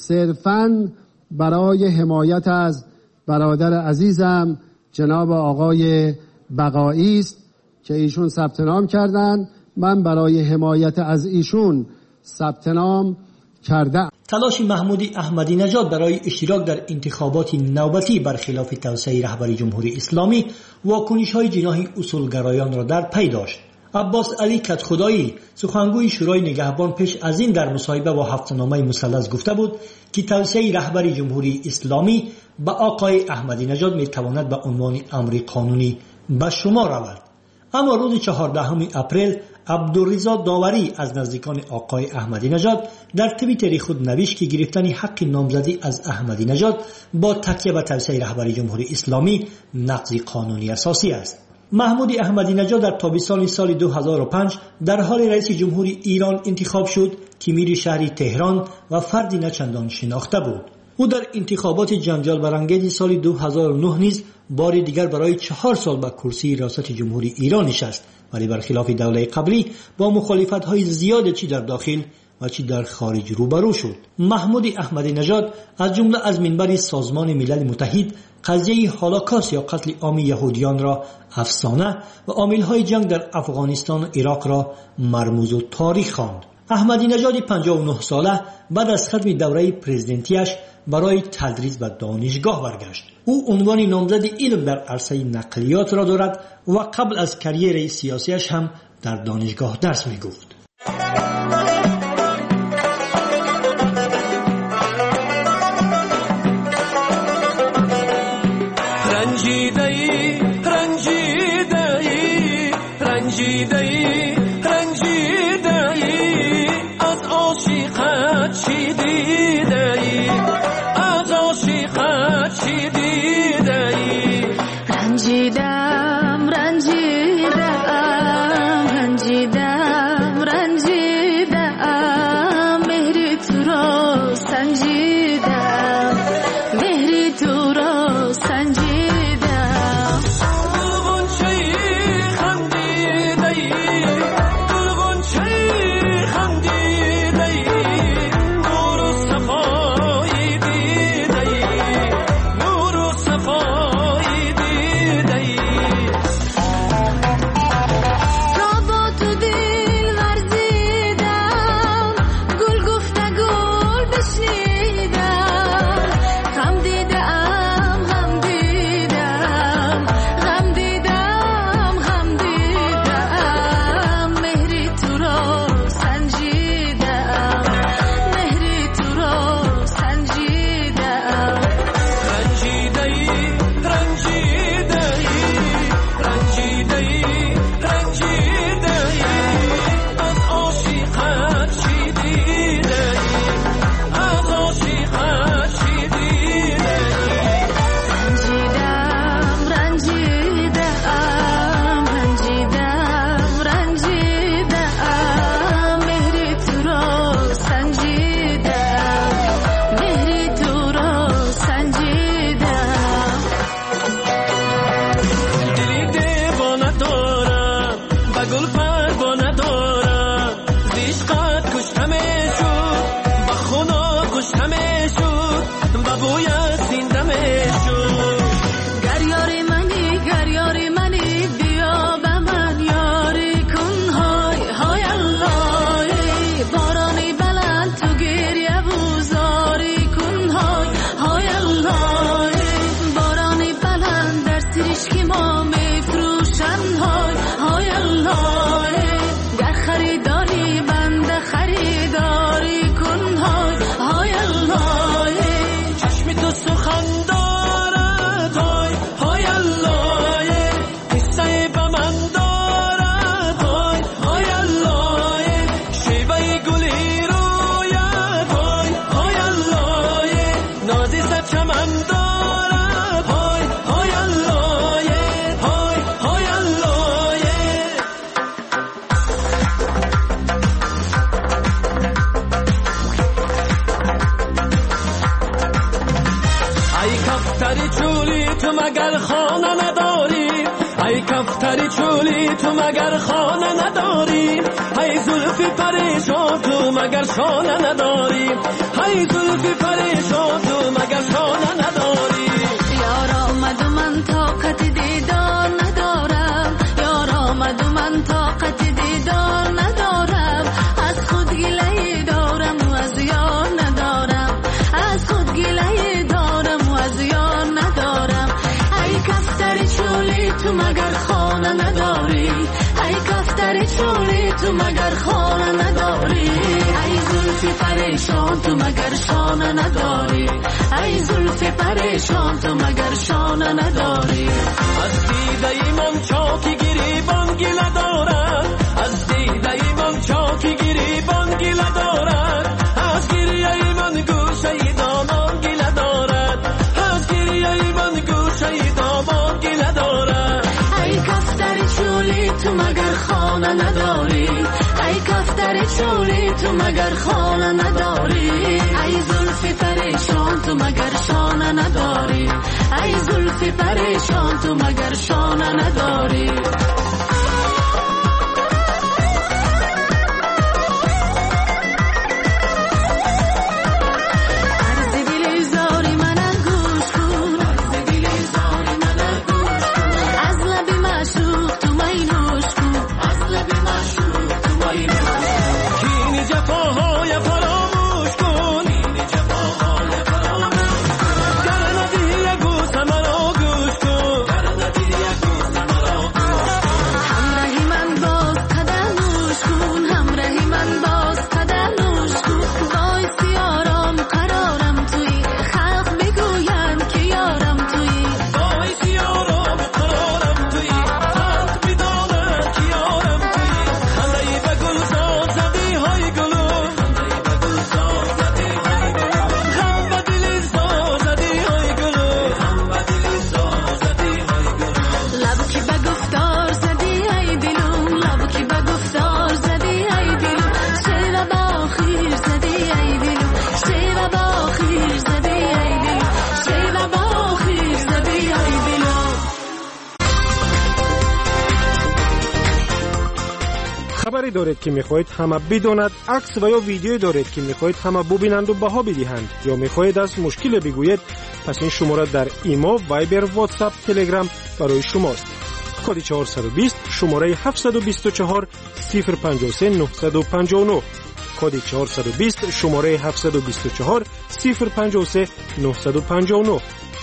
صرفاً برای حمایت از برادر عزیزم جناب آقای بقایی است که ایشون ثبت نام کردند. من برای حمایت از ایشون ثبت نام کردم. تلاش محمود احمدی نژاد برای اشتراک در انتخابات نوبتی برخلاف توصیه رهبری جمهوری اسلامی واکنش‌های جناح اصولگرایان را در پی داشت. عباس علی کدخدایی سخنگوی شورای نگهبان پیش از این در مصاحبه با هفته‌نامه مثلث گفته بود که توصیه رهبری جمهوری اسلامی به آقای احمدی نژاد میتواند به عنوان امر قانونی به شما رود. اما روز چهاردهم اپریل عبدالرضا داوری از نزدیکان آقای احمدی نژاد در توییتر خود نوشت که گرفتن حق نامزدی از احمدی نژاد با تکیه به توصیه رهبری جمهوری اسلامی نقض قانونی اساسی است. محمود احمدی نژاد در تابستان سال دو هزار و پنج در حال رئیس جمهوری ایران انتخاب شد که میر شهری تهران و فردی نچندان شناخته بود. او در انتخابات جنجال برانگیز سال دو هزار و نه نیز بار دیگر برای چهار سال به کرسی ریاست جمهوری ایران نشست، ولی برخلاف دوره قبلی با مخالفت‌های زیاد چی در داخل و چی در خارج روبرو شد. محمود احمدی نژاد از جمله از منبر سازمان ملل متحد قضیه هولوکاست یا قتل عام یهودیان را افسانه و عامل‌های جنگ در افغانستان و عراق را مرموز و تاریخ خواند. احمدی نژاد پنجاه و نه ساله بعد از ختم دوره پرزیدنتیش برای تدریس به دانشگاه برگشت. او عنوان نامزد علم در عرصه نقلیات را دارد و قبل از کریر سیاسیش هم در دانشگاه درس می‌گفت. رنجیده‌ای رنجیده‌ای رنجیده‌ای رنجیده‌ای از عاشقت چی دیده‌ای از عاشقت چی دیده‌ای رنجیدم رنجیدم رنجیدم رنجیدم مهری تو را سنجیدم مهری تو را سنجیدم چمن دارد های های الله های های الله ای کفتری چولی تو مگر خانه نداری ای کفتری چولی تو مگر خانه نداری ای زلفی پریشان تو مگر شانه نداری ای زلفی پریشان تو مگر شانه نداری یار آمد و من طاقت دیدار ندارم یار آمد و من طاقت دیدار ندارم از خود گله دارم و از یار ندارم از خود گله دارم و از یار ندارم ای کفتر چولی تو مگر خانه نداری ای کفتر چولی تو مگر خانه نداری ای زلفی پریشان تو مگر شانه نداری ای زلفی پریشان تو مگر شانه نداری از دیده من چاکی گریبان گله دارد از دیده من چاکی گریبان گله دارد از گریه من گوشه دامان گله دارد از گریه من گوشه دامان گله دارد ای کفتر چولی تو مگر خانه نداری ای کفتر چولی تو مگر خانه نداری ای زلفی پریشان تو مگر شانه نداری ای زلفی پریشان تو مگر شانه نداری خبری دارید که میخواهید همه بداند، عکس و یا ویدیویی دارید که میخواهید همه ببینند و بها بدهند، یا میخواهید از مشکل بگویید، پس این شماره در ایما، وایبر، واتساپ، تلگرام برای شماست. کد چهارصد و بیست شماره هفتصد و بیست و چهار صفر پنجاه و سه نهصد و پنجاه و نه. کد چهارصد و بیست شماره هفتصد و بیست و چهار صفر پنجاه و سه نهصد و پنجاه و نه.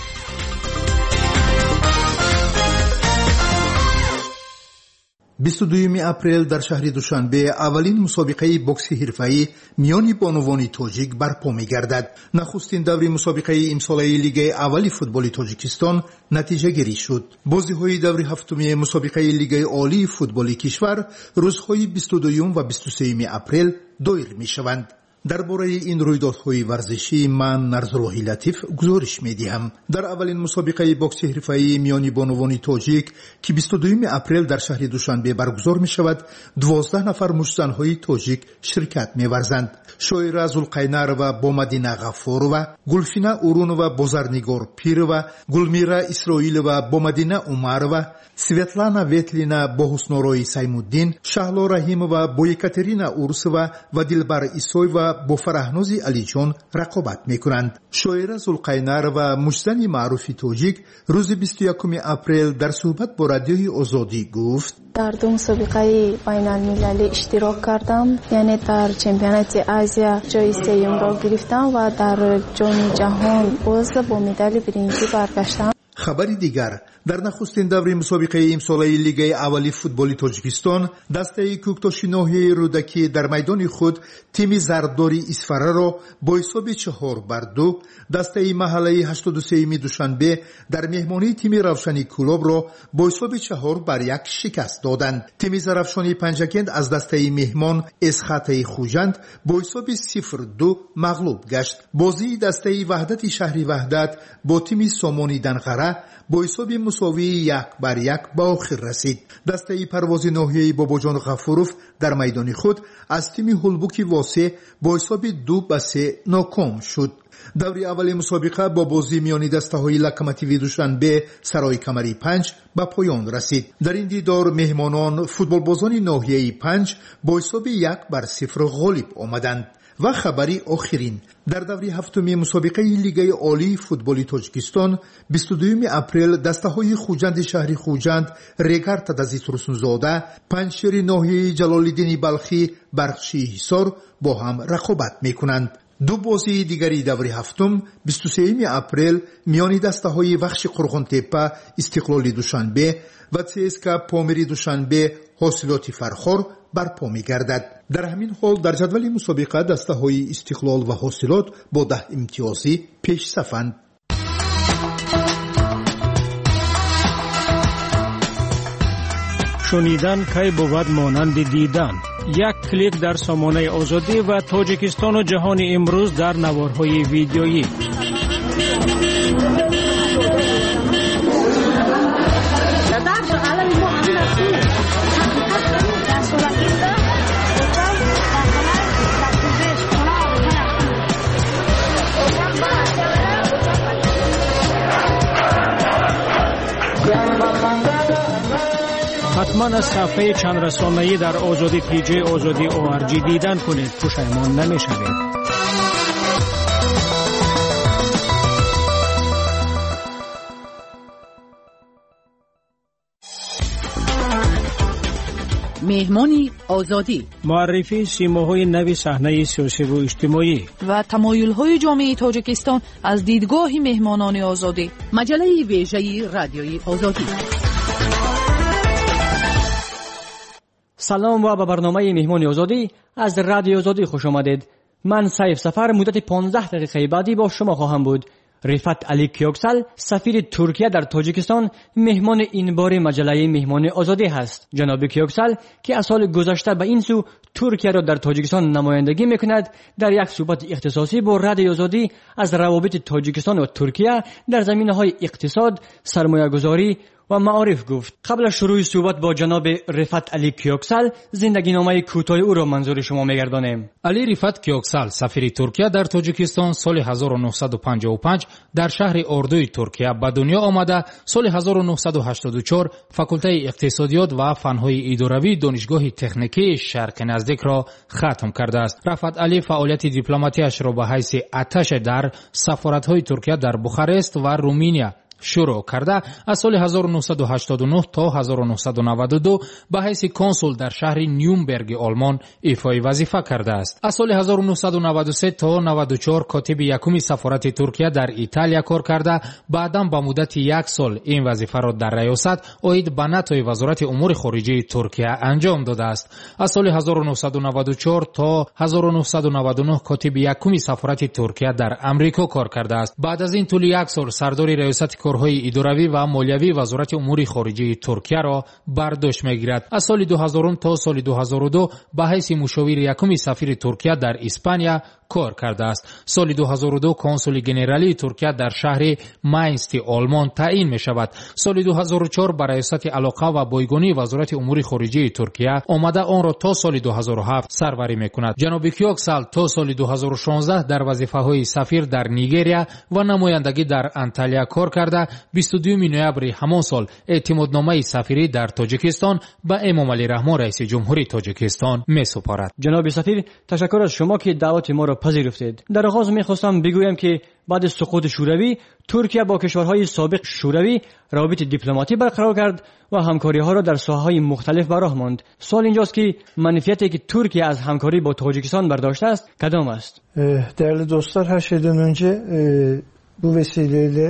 بیست و دوم اپریل در شهر دوشنبه اولین مسابقه بوکس حرفه‌ای میان بانوان تاجیک برپا می‌گردد. نخستین دور مسابقه امساله لیگ اول فوتبال تاجیکستان نتیجه گیری شد. بازی‌های دور هفتم مسابقه لیگ عالی فوتبال کشور روزهای بیست و دوم و بیست و سوم اپریل دایر می‌شوند. درباره این رویدادهای ورزشی من نرزالله لطیف گزارش می‌دهم. در اولین مسابقه بوکس حرفه‌ای میان بانوان تاجیک که بیست و دوم اپریل در شهر دوشنبه برگزار می‌شود، دوازده نفر مشت‌های تاجیک شرکت می‌ورزند. شویرا زلقینار و بامدینه غفورова، گلفینا اورونова بازرنگار پیرova، گلمیرا اسرائیلova بامدینه عمرova، سویتلانا ویتلینا با حسنوروی سیمودین، شهلا رحیمova با یکاترینا اورسova و دلبر ایسویوا با فرهنوزی علی جان رقابت میکنند. شویرا زلقینار و مجزن معروف تاجیک روز بیست و یکم اپریل در صحبت با رادیوی آزادی گفت: در دو مسابقه بین المللی اشتراک کردم، یعنی در چمپیونات آسیا جای سوم را گرفتم و در جام جهان باز با مدال برنزی برگشتم. خبری دیگر در نخستین دور مسابقه امساله لیگ اولی فوتبال تاجیکستان دسته کوکتاش ناحیه رودکی در میدان خود تیم زرداری اصفهان را با حساب چهار بر دو، دسته محله هشتاد و سه دوشنبه در مهمانی تیم روشنی کلوب را با حساب چهار بر یک شکست دادند. تیم زرافشانی پنجکند از دسته مهمان اسخط خوجند با حساب صفر دو مغلوب گشت. بازی دسته وحدت شهری وحدت با تیم سامانی دنقره با حساب مساوی یک بر یک به آخر رسید. دسته پرواز ناحیه باباجان غفوروف در میدان خود از تیم هلبوکی واسه با حساب دو به سه ناکام شد. دوری اول مسابقه با بازی میانی دسته های لکمتیوی دوشنبه سرای کمری پنج به پایان رسید. در این دیدار مهمانان فوتبال بازان ناحیه پنج با حساب یک بر صفر غالب آمدند. و خبری آخرین در دوری هفتمی مسابقه لیگ عالی فوتبال تاجیکستان بیست و دوم اپریل دسته های خوجند شهری خوجند، ریگارد تدازی ترسونزاده، پنجشیر ناحیه جلالالدین بلخی، برخشی حصار با هم رقابت میکنند. دو بازی دیگری دوری هفتم بیست و سوم اپریل میانی دسته های وخش قرغان تپه استقلالی دوشنبه و سیسکا پامیری دوشنبه حاصلاتی فرخار برپا می گردد. در همین حال در جدول مسابقه دسته های استقلال و حاصلات با ده امتیازی پیش صفند. شنیدن کی بود مانند دیدن. یک کلیک در سامانه آزادی و تاجیکستان و جهان امروز در نوارهای ویدیویی. حتما از صفحه چند رسانه‌ای در آزادی پی جی آزادی او آر جی دیدن کنید، پشیمان نمی‌شوید. مهمانی آزادی، معرفی سیماهای نوی صحنه سیاسی و اجتماعی و تمایل‌های جامعه تاجیکستان از دیدگاه مهمانان آزادی. مجله ویژه رادیوی آزادی. سلام و به برنامه مهمان آزادی از رادیو آزادی خوش آمدید. من سیف سفر مدت پانزده دقیقه بعدی با شما خواهم بود. رفت علی کیوکسل سفیر ترکیه در تاجیکستان مهمان این بار مجله مهمان آزادی هست. جناب کیوکسل که از سال گذشته به این سو ترکیه را در تاجیکستان نمایندگی میکند، در یک صحبت اختصاصی با رادیو آزادی از روابط تاجیکستان و ترکیه در زمینه‌های اقتصاد، سرمایه‌گذاری و معارف گفت. قبل از شروع صحبت با جناب رفت علی کیوکسل زندگی نامه کوتاه او را منظور شما می‌گردانیم. علی رفت کیوکسل سفیر ترکیه در تاجیکستان سال هزار و نهصد و پنجاه و پنج در شهر اردوی ترکیه به دنیا آمده. سال هزار و نهصد و هشتاد و چهار فاکولته اقتصادیات و فن‌های اداروی دانشگاه تکنیکی شرق نزدیک را ختم کرده است. رفت علی فعالیت دیپلماتیش را به حیث اتش در سفارت‌های ترکیه در بخارست و رومانیا شروع کرده. از سال هزار و نهصد و هشتاد و نه تا هزار و نهصد و نود و دو به حیث کنسول در شهر نیومبرگ آلمان ایفای وظیفه کرده است. از سال هزار و نهصد و نود و سه تا نود و چهار کاتب یکم سفارت ترکیه در ایتالیا کار کرده. بعداً با مدت یک سال این وظیفه را در ریاست عاید به نتای وزارت امور خارجه ترکیه انجام داده است. از سال هزار و نهصد و نود و چهار تا هزار و نهصد و نود و نه کاتب یکم سفارت ترکیه در امریکا کار کرده است. بعد از این طول یک سال سردار ریاست کارهای اداروی و مالیوی وزارت امور خارجه ترکیه را بر دوش میگیرد. از سال دو هزار تا سال دو هزار و دو به حیث مشاور یکم سفیر ترکیه در اسپانیا کار کرده است. سال دو هزار و دو کنسول ژنرالی ترکیه در شهر ماینست آلمان تعیین می شود. سال دو هزار و چهار برای ریاست علاقه و بایگانی وزارت امور خارجه ترکیه آمده آن را تا سال دو هزار و هفت سروری می کند. جناب کیوکسل تا سال دو هزار و شانزده در وظیفه های سفیر در نیگریا و نمایندگی در انتالیا کار کرده. بیست و دو نوامبر همان سال اعتمادنامه سفیری در تاجیکستان به امام علی رحمان رئیس جمهوری تاجیکستان می سپارد. جناب سفیر، تشکر از شما که دعوت ما را پذیرفتید. در آغاز می‌خواستم بگویم که بعد از سقوط شوروی ترکیه با کشورهای سابق شوروی روابط دیپلماتی برقرار کرد و همکاری‌ها را در ساحه‌های مختلف به راه ماند. سوال اینجاست که منفیتی که ترکیه از همکاری با تاجیکستان برداشته است کدام است؟ Değerli dostlar, her şeyden önce bu vesileyle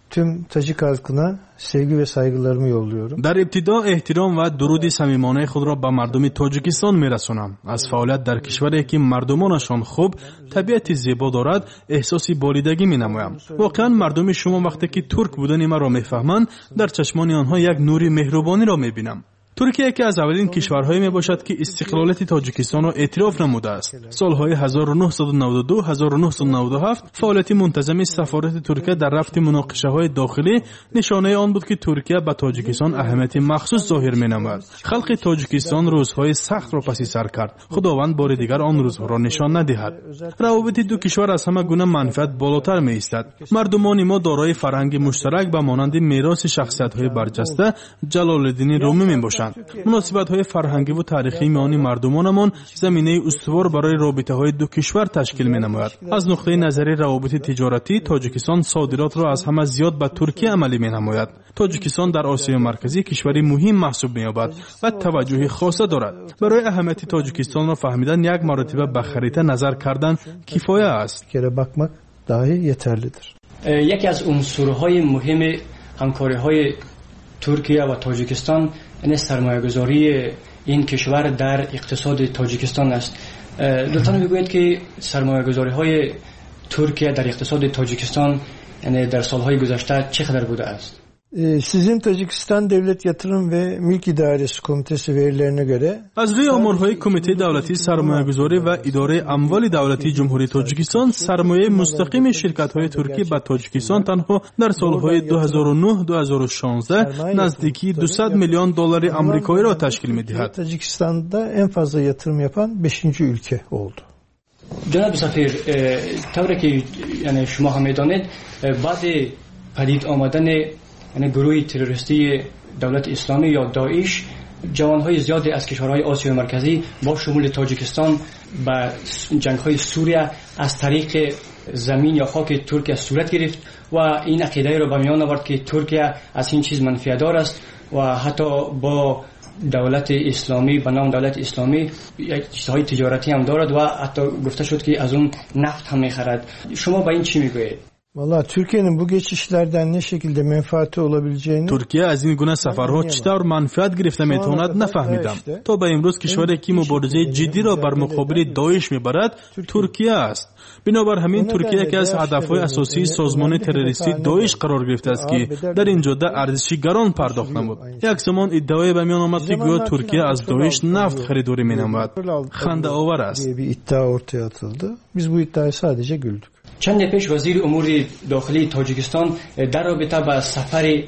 tüm Tacik halkına sevgi ve saygılarımı yolluyorum. در ابتدا احترام و درود صمیمانه خود را به مردم تاجیکستان میرسانم. از فعالیت در کشوری که مردمانشان خوب، طبیعت زیبا دارد، احساس بالیدگی مینمایم. واقعا مردم شما وقتی که ترک بودن ما را میفهمند، در چشمان آنها یک نور مهربانی را میبینم. ترکیه یکی از اولین کشورهایی می باشد که استقلالیت تاجیکستان را اعتراف نموده است. سالهای هزار و نهصد و نود و دو تا هزار و نهصد و نود و هفت فعالیت منتظم سفارت ترکیه در رفع مناقشه‌های داخلی نشانه آن بود که ترکیه به تاجیکستان اهمیت مخصوص ظاهر می‌نماید. خلق تاجیکستان روزهای سخت را پس سر کرد. خداوند بار دیگر آن روزها را نشان ندهد. روابط دو کشور از همه گونه منفعت بالاتر می‌ایستد. مردمان ما دارای فرهنگ مشترک به مانند میراث شخصیت‌های برجسته جلال‌الدین رومی میباشند. مناسبت‌های فرهنگی و تاریخی میان مردمانمان زمینه استوار برای رابطه‌های دو کشور تشکیل می‌نماید. از نقطه نظر روابط تجارتی تاجیکستان صادرات را از همه زیاد به ترکیه عملی می‌نماید. تاجیکستان در آسیا مرکزی کشوری مهم محسوب می‌یابد و توجه خاصه دارد. برای اهمیت تاجیکستان را فهمیدن یک مرتبه به خریطه نظر کردن کفایه است. کره bakmak dahi yeterlidir. یکی از عنصرهای مهم همکاری‌های ترکیه و تاجیکستان این سرمایه‌گذاری این کشور در اقتصاد تاجیکستان است. لطفاً بگویید که سرمایه‌گذاری‌های ترکیه در اقتصاد تاجیکستان یعنی در سالهای گذشته چقدر بوده است؟ Sizin Tacikistan Devlet Yatırım ve Mülk İdaresi Komitesi verilerine göre از روی آمارهای کمیته دولتی سرمایه‌گذاری و اداره اموال دولتی جمهوری تاجیکستان سرمایه مستقیم شرکت‌های ترکی به تاجیکستان تنها در سالهای دو هزار و نه تا دو هزار و شانزده نزدیکی دویست میلیون دلار آمریکایی را تشکیل می‌دهد. Tacikistan'da en fazla yatırım yapan beşinci ülke oldu. جناب سفیر، طوری که یعنی شما هم می‌دانید بعد پدید آمدن یعنی گروه تروریستی دولت اسلامی یا داعش جوانهای زیادی از کشورهای آسیا مرکزی با شمول تاجیکستان به جنگ‌های سوریه از طریق زمین یا خاک ترکیه صورت گرفت و این عقیده را به میان آورد که ترکیه از این چیز منفعت‌دار است و حتی با دولت اسلامی به نام دولت اسلامی چیزهای تجارتی هم دارد و حتی گفته شد که از اون نفت هم می‌خرد. شما به این چی میگویید؟ Vallahi Türkiye'nin bu geçişlerden ne şekilde menfaati olabileceğini ترکیه از این گونه سفرها چطور منفعت گرفته میتواند نفهمیدم. تا به امروز کشوری که مبارزه جدی را بر مقابل داعش میبرد ترکیه است. بنابر همین ترکیه یکی از هدفهای اساسی سازمان تروریستی داعش قرار گرفته است که در این جاده ارزشی گران پرداخت نمود. یک زمان ادعای به میان آمد که گویا ترکیه از داعش نفت خریداری مینماید. خنده آور است. iddia ortaya atıldı. Biz bu iddiaya sadece güldük. چند پیش وزیر امور داخلی تاجیکستان در رابطه با سفر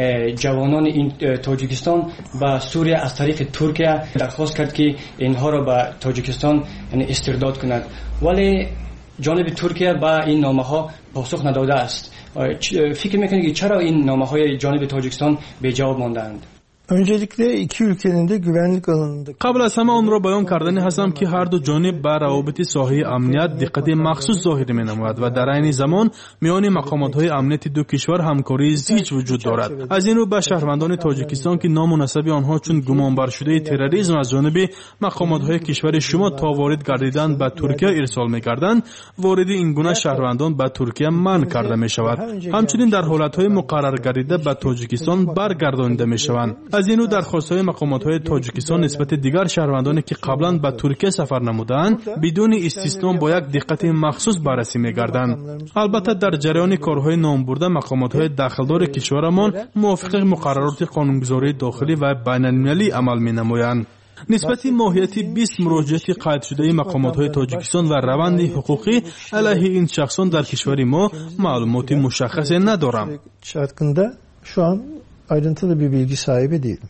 جوانان این تاجیکستان به سوریه از طریق ترکیه درخواست کرد که اینها را به تاجیکستان یعنی استرداد کند، ولی جانب ترکیه به این نامه ها پاسخ نداده است. فکر میکنید که چرا این نامه های جانب تاجیکستان به جواب ماندند؟ Öncelikle iki ülkenin de güvenlik alanında قبل از همه آن را بیان کردن هستم که هر دو جانب بر روابط ساحه امنیت دقت مخصوص ظاهر می‌نماید و در عین زمان میان مقامات‌های امنیتی دو کشور همکاری زیج وجود دارد. از این رو به شهروندان تاجیکستان که نامناسب آنها چون گمانبر شده تروریسم از جانب مقامات‌های کشور شما تا وارد گردیدن به ترکیه ارسال می‌کردند، وارد این گونه شهروندان به ترکیه منع کرده می‌شود. همچنین در حالت‌های مقرر گردیده به تاجیکستان برگردانیده می‌شوند. از این رو درخواست‌های مقامات‌های تاجیکستان نسبت دیگر شهروندانی که قبلا به ترکیه سفر نمودند بدون استثنا با یک دقت مخصوص بررسی می‌گردند. البته در جریان کارهای نام برده مقامات‌های داخلدار کشورمان موافق مقررات قانونگذاری داخلی و بین‌المللی عمل می‌نمایند. نسبت ماهیت بیست مراجعه قید شده مقامات‌های تاجیکستان و روند حقوقی علیه این شخصان در کشور ما معلومات مشخص ندارم. hakkında şu an ayrıntılı bir bilgi sahibi değilim.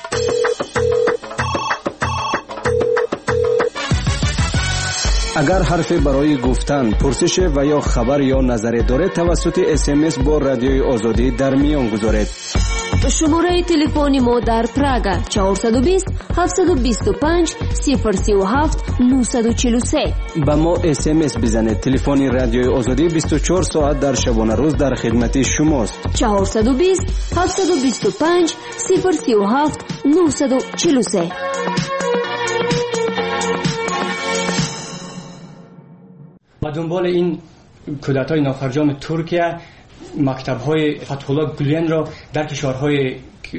اگر حرفی برای گفتن، پرسش و یا خبر یا نظری دارید توسط اس ام اس با رادیوی آزادی در میان گذارید. شماره تلفنی ما در پراگ چهارصد و بیست هفتصد و بیست و پنج صفر سی و هفت نهصد و چهل و سه. با ما اس ام اس بزنید. تلفن رادیوی آزادی بیست و چهار ساعت در شبانه روز در خدمت شماست. چهارصد و بیست هفتصد و بیست و پنج صفر سی و هفت نهصد و چهل و سه. با دنبال این کودتای نافرجام ترکیه مکتب‌های فتح الله گلین را در کشورهای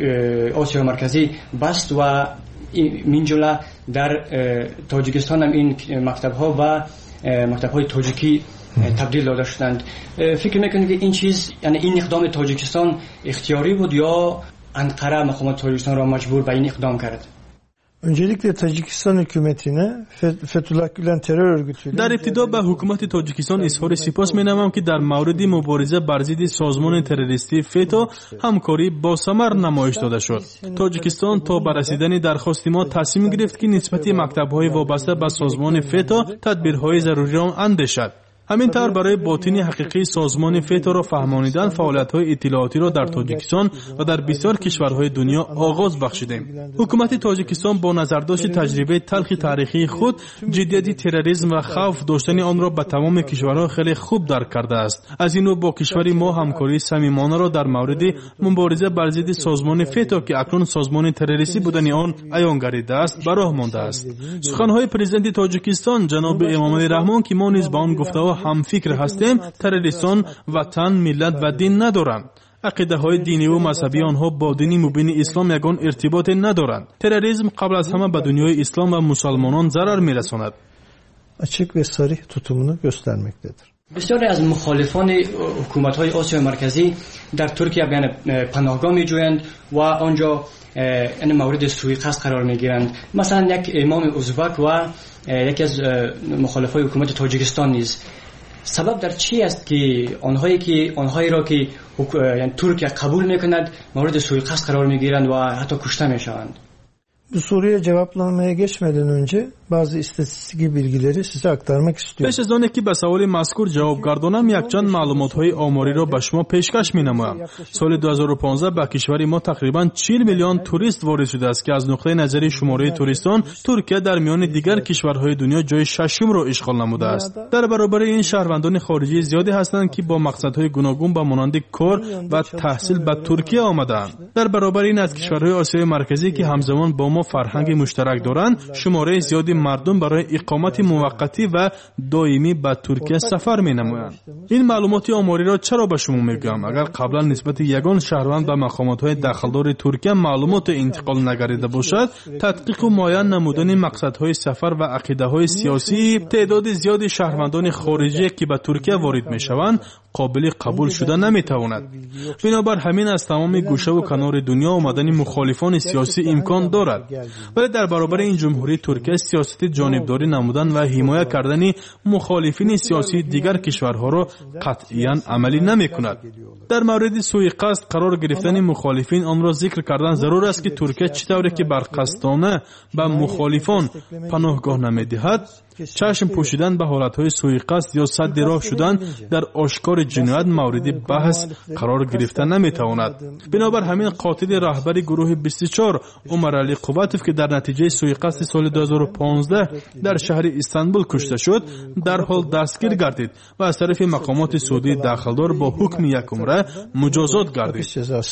آسیا مرکزی بست و من جمله در تاجیکستان هم این مکتب‌ها و مکتب‌های تاجیکی تبدیل داده شدند. فکر میکنید که این چیز، یعنی این اقدام تاجیکستان اختیاری بود یا انقره مقامات تاجیکستان را مجبور به این اقدام کرد؟ Öncelikle Tacikistan hükümetine Fethullah Gülen terör örgütüyle در ابتدا به حکومت تاجیکستان اظهار سپاس می‌نمایم که در مورد مبارزه بر ضد سازمان تروریستی فتا همکاری با ثمر نمایش داده شد. تاجیکستان تا به رسیدن درخواست ما تصمیم گرفت که نسبت مکتب‌های وابسته به سازمان فتا تدبیرهای ضروری را اندیشد. همین طور برای باطنی حقیقی سازمان فتا را فهمانیدن فعالیت‌های اطلاعاتی را در تاجیکستان و در بسیار کشورهای دنیا آغاز بخشیدیم. حکومت تاجیکستان با نظرداشت تجربه تلخ تاریخی خود جدیت تروریسم و خوف داشتن آن را به تمام کشورها خیلی خوب درک کرده است. از این رو با کشور ما همکاری صمیمانه را در مورد مبارزه بر ضد سازمان فتا که اکنون سازمان تروریستی بودن آن عیان گردیده است به راه مانده است. سخن‌های پرزیدنت تاجیکستان جناب امامعلی رحمان که ما نیز به آن گفته هم فکر هستیم، تروریستان وطن، ملت و دین ندارند. عقیده های دینی و مذهبی آنها با دین مبین اسلام یگان ارتباط ندارند. تروریسم قبل از همه به دنیای اسلام و مسلمانان ضرر میرساند. açık ve sarih tutumunu göstermektedir. بسیاری از مخالفان حکومت های آسیا مرکزی در ترکیه بیان پناهگاه می جویند و آنجا این مورد سوءقصد قرار می گیرند. مثلا یک امام ازبک و یکی از مخالفای حکومت تاجیکستان نیز. سبب در چی است که آنهایی که آنهایی را که یعنی ترکیه قبول میکند مورد سوءقصد قرار میگیرند و حتی کشته میشوند؟ Bu soruya cevaplamaya geçmeden önce bazı istatistik bilgileri size aktarmak istiyorum. پیش از آنکه که به سوال مذکور جواب گردانم یک چند معلومات‌های آماری را به شما پیشکش می‌نمایم. سال دو هزار و پانزده به کشور ما تقریباً چهل میلیون توریست وارد شده است که از نقطه نظر شماره توریستان ترکیه در میان دیگر کشورهای دنیا جای ششم را اشغال نموده است. در برابر این شهروندان خارجی زیادی هستند که با مقصدهای گوناگون با مانند کار و تحصیل به ترکیه آمدند. در برابر این از کشورهای آسیای مرکزی که همزمان با ما فرهنگ مشترک دارند، شماره زیادی مردم برای اقامت موقتی و دائمی به ترکیه سفر می‌نمایند. این معلومات آماری را چرا به شما میگم؟ اگر قبلا نسبت یگان شهروند به مقامات‌های داخلدار ترکیه معلومات انتقال نگردیده باشد، تدقیق و معاین نمودن مقصدهای سفر و عقیده‌های سیاسی تعداد زیادی شهروندان خارجی که به ترکیه وارد می‌شوند قابل قبول شده نمی‌تواند. بنابر همین از تمام گوشه و کنار دنیا آمدن مخالفان سیاسی امکان دارد. ولی در برابر این جمهوری ترکیه سیاست جانبداری نمودن و حمایت کردن مخالفین سیاسی دیگر کشورها را قطعاً عملی نمی‌کند. در مورد سوء قصد قرار گرفتن مخالفین آن را ذکر کردن ضرور است که ترکیه چطوری که برقصدانه به مخالفان پناهگاه نمی‌دهد، چشم پوشیدن به حالتهای سوء قصد یا سد راه شدن در آشکار جنایت مورد بحث قرار گرفتن نمی‌تواند. بنابر همین قاتل رهبر گروه بیست و چهار عمر علی قواتوف که در نتیجه سوء قصد سال دو هزار و پانزده در شهر استانبول کشته شد، در حال دستگیر گردید و از طرف مقامات سعودی داخلدار با حکم یک عمره مجازات گردید.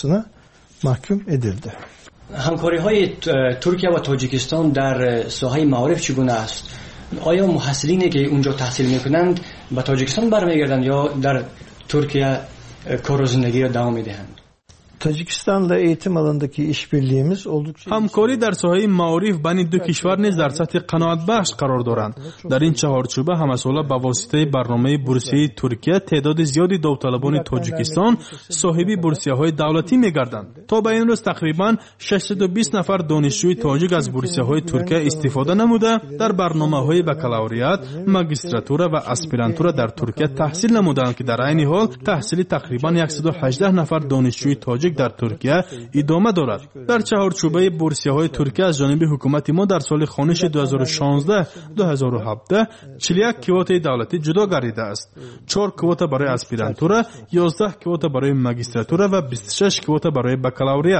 محکوم edildi. همکاری های ترکیه و تاجیکستان در ساحه معارف چگونه است؟ آیا محصلینی که اونجا تحصیل میکنند به تاجیکستان برمیگردند یا در ترکیه کار و زندگی را ادامه میدهند؟ Tacikistan'la eğitim alanındaki işbirliğimiz oldukça همکاری در ساحه معارف بین دو کشور نیز در سطح قناعت بخش قرار دارند. در این چهارچوبه همساله به واسطه برنامه بورسیه ترکیه تعداد زیادی داوطلبان تاجیکستان صاحب بورسیه‌های دولتی می‌گردند. تا به این روز تقریباً ششصد و بیست نفر دانشجوی تاجیک از بورسیه‌های ترکیه استفاده نموده در برنامه‌های بکالوریات، ماگیستراتورا و اسپیرانتورا در ترکیه تحصیل نمودند که در عین حال تحصیل تقریباً صد و هجده نفر دانشجوی تاجیک در ترکیه ادامه دارد. در چهارچوبه بورسیه‌های ترکیه از جانب حکومت ما در سال خانش دو هزار و شانزده دو هزار و هفده چهل و یک کوتا دولتی جدا گردیده است. چهار کوتا برای اسپیرانتورا، یازده کوتا برای ماگیستراتورا و بیست و شش کوتا برای بکالوریات.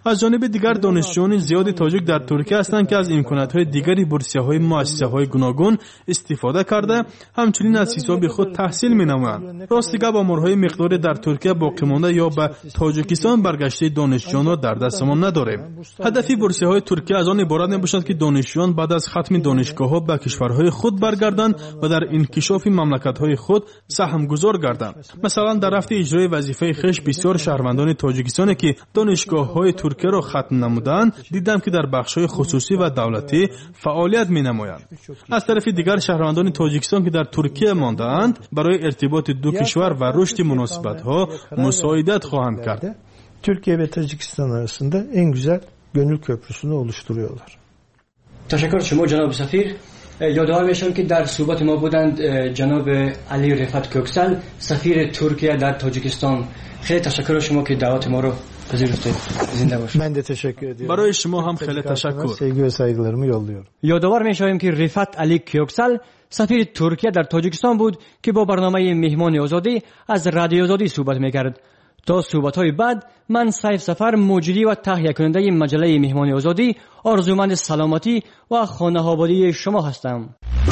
از جانب دیگر دانشجویان زیاد تاجیک در ترکیه هستند که از امکانات‌های دیگری بورسیه‌های مؤسسه‌های گوناگون استفاده کرده همچنین از حساب خود تحصیل می‌نمایند. راستیگه با آمارهای مقداری در ترکیه باقی مانده یا به تاجیکستان برگشته دانشجویان را در دستمان نداریم. هدف بورسیه‌های ترکیه از آن عبارت می‌باشد که دانشجویان بعد از ختم دانشگاه‌ها به کشورهای خود برگردند و در انکشاف مملکت‌های خود سهم گذار گردند. مثلا در رفته اجرای وظیفه خویش بسیار شهروندان تاجیکستانی که دانشگاه‌های ترکیه را ختم نمودند دیدم که در بخش‌های خصوصی و دولتی فعالیت می‌نمایند. از طرف دیگر شهروندان تاجیکستان که در ترکیه مانده‌اند برای ارتباط دو کشور و رشد مناسبت‌ها مساعدت خواهند کرد. Türkiye ve Tacikistan arasında en güzel gönül köprüsünü oluşturuyorlar. تشکر شما جناب سفیر. یادآور میشم که در صحبت ما بودند جناب علی رفعت کوکسل سفیر ترکیه در تاجیکستان. خیلی تشکر شما که دعوت ما رو پذیرفتید. زنده باشید. Ben de teşekkür ediyorum. برای شما هم خیلی تشکر. Sevgi ve saygılarımı yolluyorum. یادآور میشم که رفعت علی کوکسل سفیر ترکیه در تاجیکستان بود که با برنامه مهمان آزادی از رادیو آزادی صحبت میکرد. تا صحبت‌های بعد من سیف سفر مجری و تهیه کننده مجله مهمان آزادی آرزومند سلامتی و خانه آبادی شما هستم.